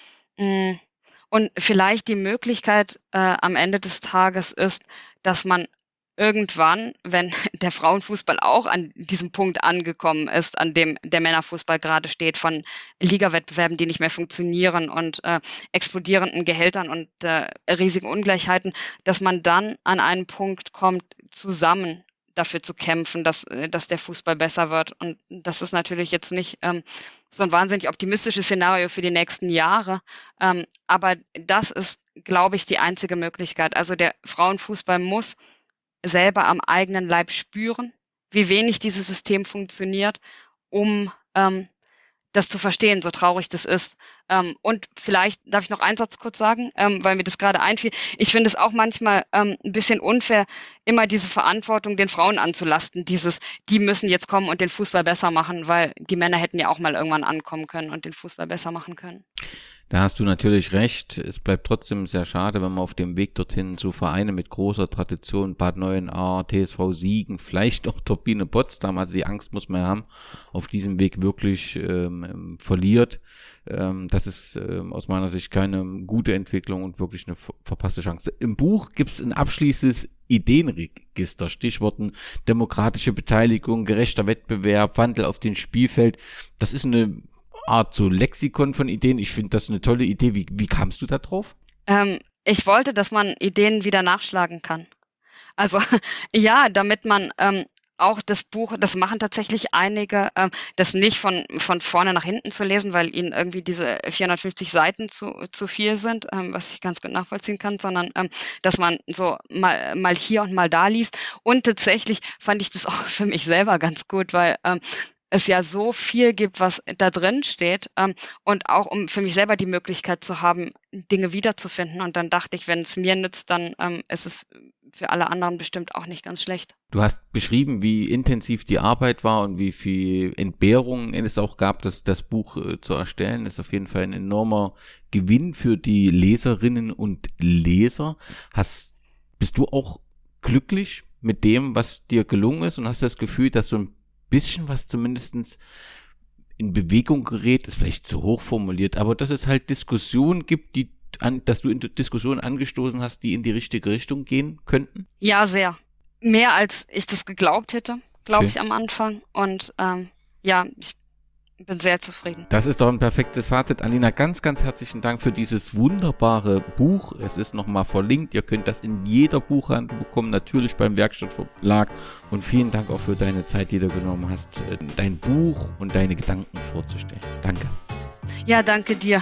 Und vielleicht die Möglichkeit am Ende des Tages ist, dass man irgendwann, wenn der Frauenfußball auch an diesem Punkt angekommen ist, an dem der Männerfußball gerade steht, von Ligawettbewerben, die nicht mehr funktionieren und explodierenden Gehältern und riesigen Ungleichheiten, dass man dann an einen Punkt kommt, zusammen dafür zu kämpfen, dass der Fußball besser wird. Und das ist natürlich jetzt nicht so ein wahnsinnig optimistisches Szenario für die nächsten Jahre, aber das ist, glaube ich, die einzige Möglichkeit. Also der Frauenfußball muss selber am eigenen Leib spüren, wie wenig dieses System funktioniert, um das zu verstehen, so traurig das ist. Und vielleicht darf ich noch einen Satz kurz sagen, weil mir das gerade einfiel. Ich finde es auch manchmal ein bisschen unfair, immer diese Verantwortung den Frauen anzulasten. Die müssen jetzt kommen und den Fußball besser machen, weil die Männer hätten ja auch mal irgendwann ankommen können und den Fußball besser machen können. Da hast du natürlich recht. Es bleibt trotzdem sehr schade, wenn man auf dem Weg dorthin so Vereine mit großer Tradition, Bad Neuenahr, TSV Siegen, vielleicht auch Turbine Potsdam, also die Angst muss man haben, auf diesem Weg wirklich verliert. Das ist aus meiner Sicht keine gute Entwicklung und wirklich eine verpasste Chance. Im Buch gibt es ein abschließendes Ideenregister, Stichworten demokratische Beteiligung, gerechter Wettbewerb, Wandel auf dem Spielfeld. Das ist eine Art so Lexikon von Ideen. Ich finde das eine tolle Idee. Wie kamst du da drauf? Ich wollte, dass man Ideen wieder nachschlagen kann. Also ja, damit man auch das Buch, das machen tatsächlich einige, das nicht von vorne nach hinten zu lesen, weil ihnen irgendwie diese 450 Seiten zu viel sind, was ich ganz gut nachvollziehen kann, sondern dass man so mal hier und mal da liest. Und tatsächlich fand ich das auch für mich selber ganz gut, weil es ja so viel gibt, was da drin steht, und auch um für mich selber die Möglichkeit zu haben, Dinge wiederzufinden. Und dann dachte ich, wenn es mir nützt, dann ist es für alle anderen bestimmt auch nicht ganz schlecht. Du hast beschrieben, wie intensiv die Arbeit war und wie viel Entbehrungen es auch gab, das Buch zu erstellen. Das ist auf jeden Fall ein enormer Gewinn für die Leserinnen und Leser. Bist du auch glücklich mit dem, was dir gelungen ist, und hast das Gefühl, dass so ein bisschen was zumindest in Bewegung gerät, ist vielleicht zu hoch formuliert, aber dass es halt Diskussionen gibt, dass du in Diskussionen angestoßen hast, die in die richtige Richtung gehen könnten? Ja, sehr. Mehr als ich das geglaubt hätte, glaube ich, am Anfang. Und ich bin sehr zufrieden. Das ist doch ein perfektes Fazit. Alina, ganz, ganz herzlichen Dank für dieses wunderbare Buch. Es ist nochmal verlinkt. Ihr könnt das in jeder Buchhandlung bekommen, natürlich beim Werkstattverlag. Und vielen Dank auch für deine Zeit, die du genommen hast, dein Buch und deine Gedanken vorzustellen. Danke. Ja, danke dir.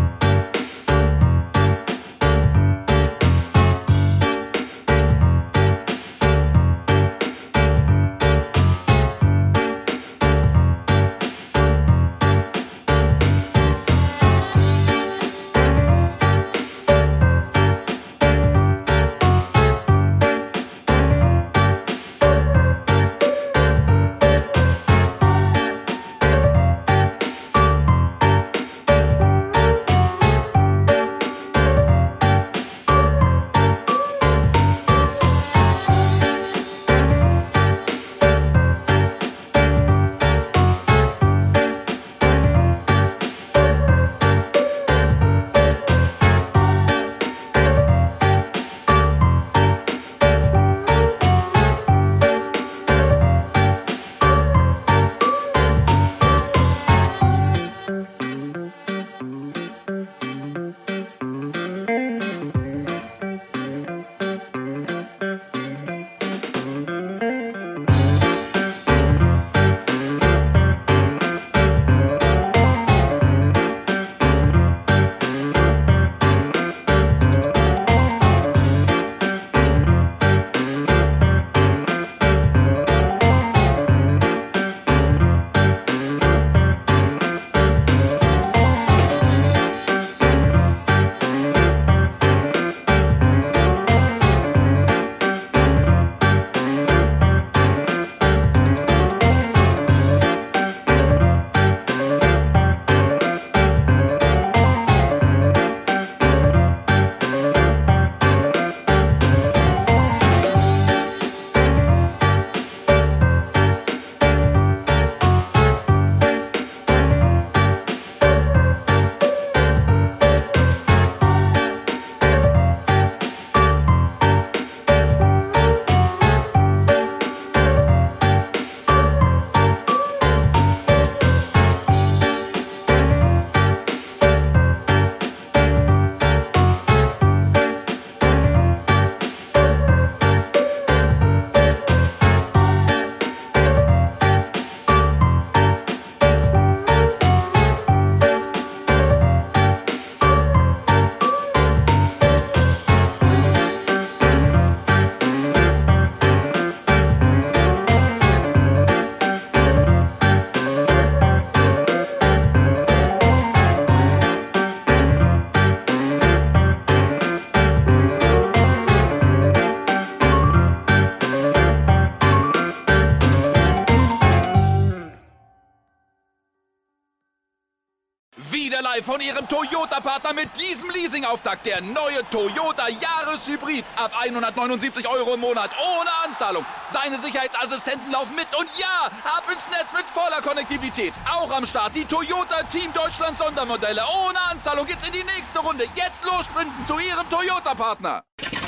Wieder live von Ihrem Toyota-Partner mit diesem Leasing-Auftakt. Der neue Toyota Jahreshybrid. Ab 179 € im Monat. Ohne Anzahlung. Seine Sicherheitsassistenten laufen mit. Und ja, ab ins Netz mit voller Konnektivität. Auch am Start die Toyota Team Deutschland Sondermodelle. Ohne Anzahlung geht's in die nächste Runde. Jetzt los sprinten zu Ihrem Toyota-Partner.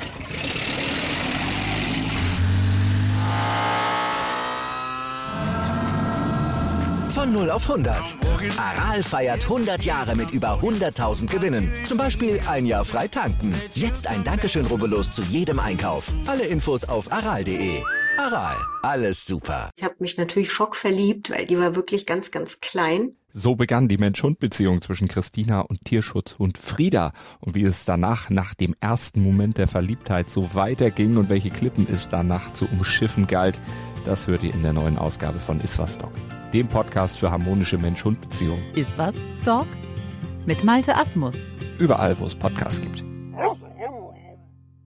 Von 0 auf 100. Aral feiert 100 Jahre mit über 100.000 Gewinnen. Zum Beispiel ein Jahr frei tanken. Jetzt ein Dankeschön, rubbellos zu jedem Einkauf. Alle Infos auf aral.de. Aral, alles super. Ich habe mich natürlich schockverliebt, weil die war wirklich ganz, ganz klein. So begann die Mensch-Hund-Beziehung zwischen Christina und Tierschutzhund Frieda. Und wie es danach, nach dem ersten Moment der Verliebtheit, so weiterging und welche Klippen es danach zu umschiffen galt, das hört ihr in der neuen Ausgabe von Iswas Dog, dem Podcast für harmonische Mensch-Hund-Beziehungen. Iswas Dog? Mit Malte Asmus. Überall, wo es Podcasts gibt.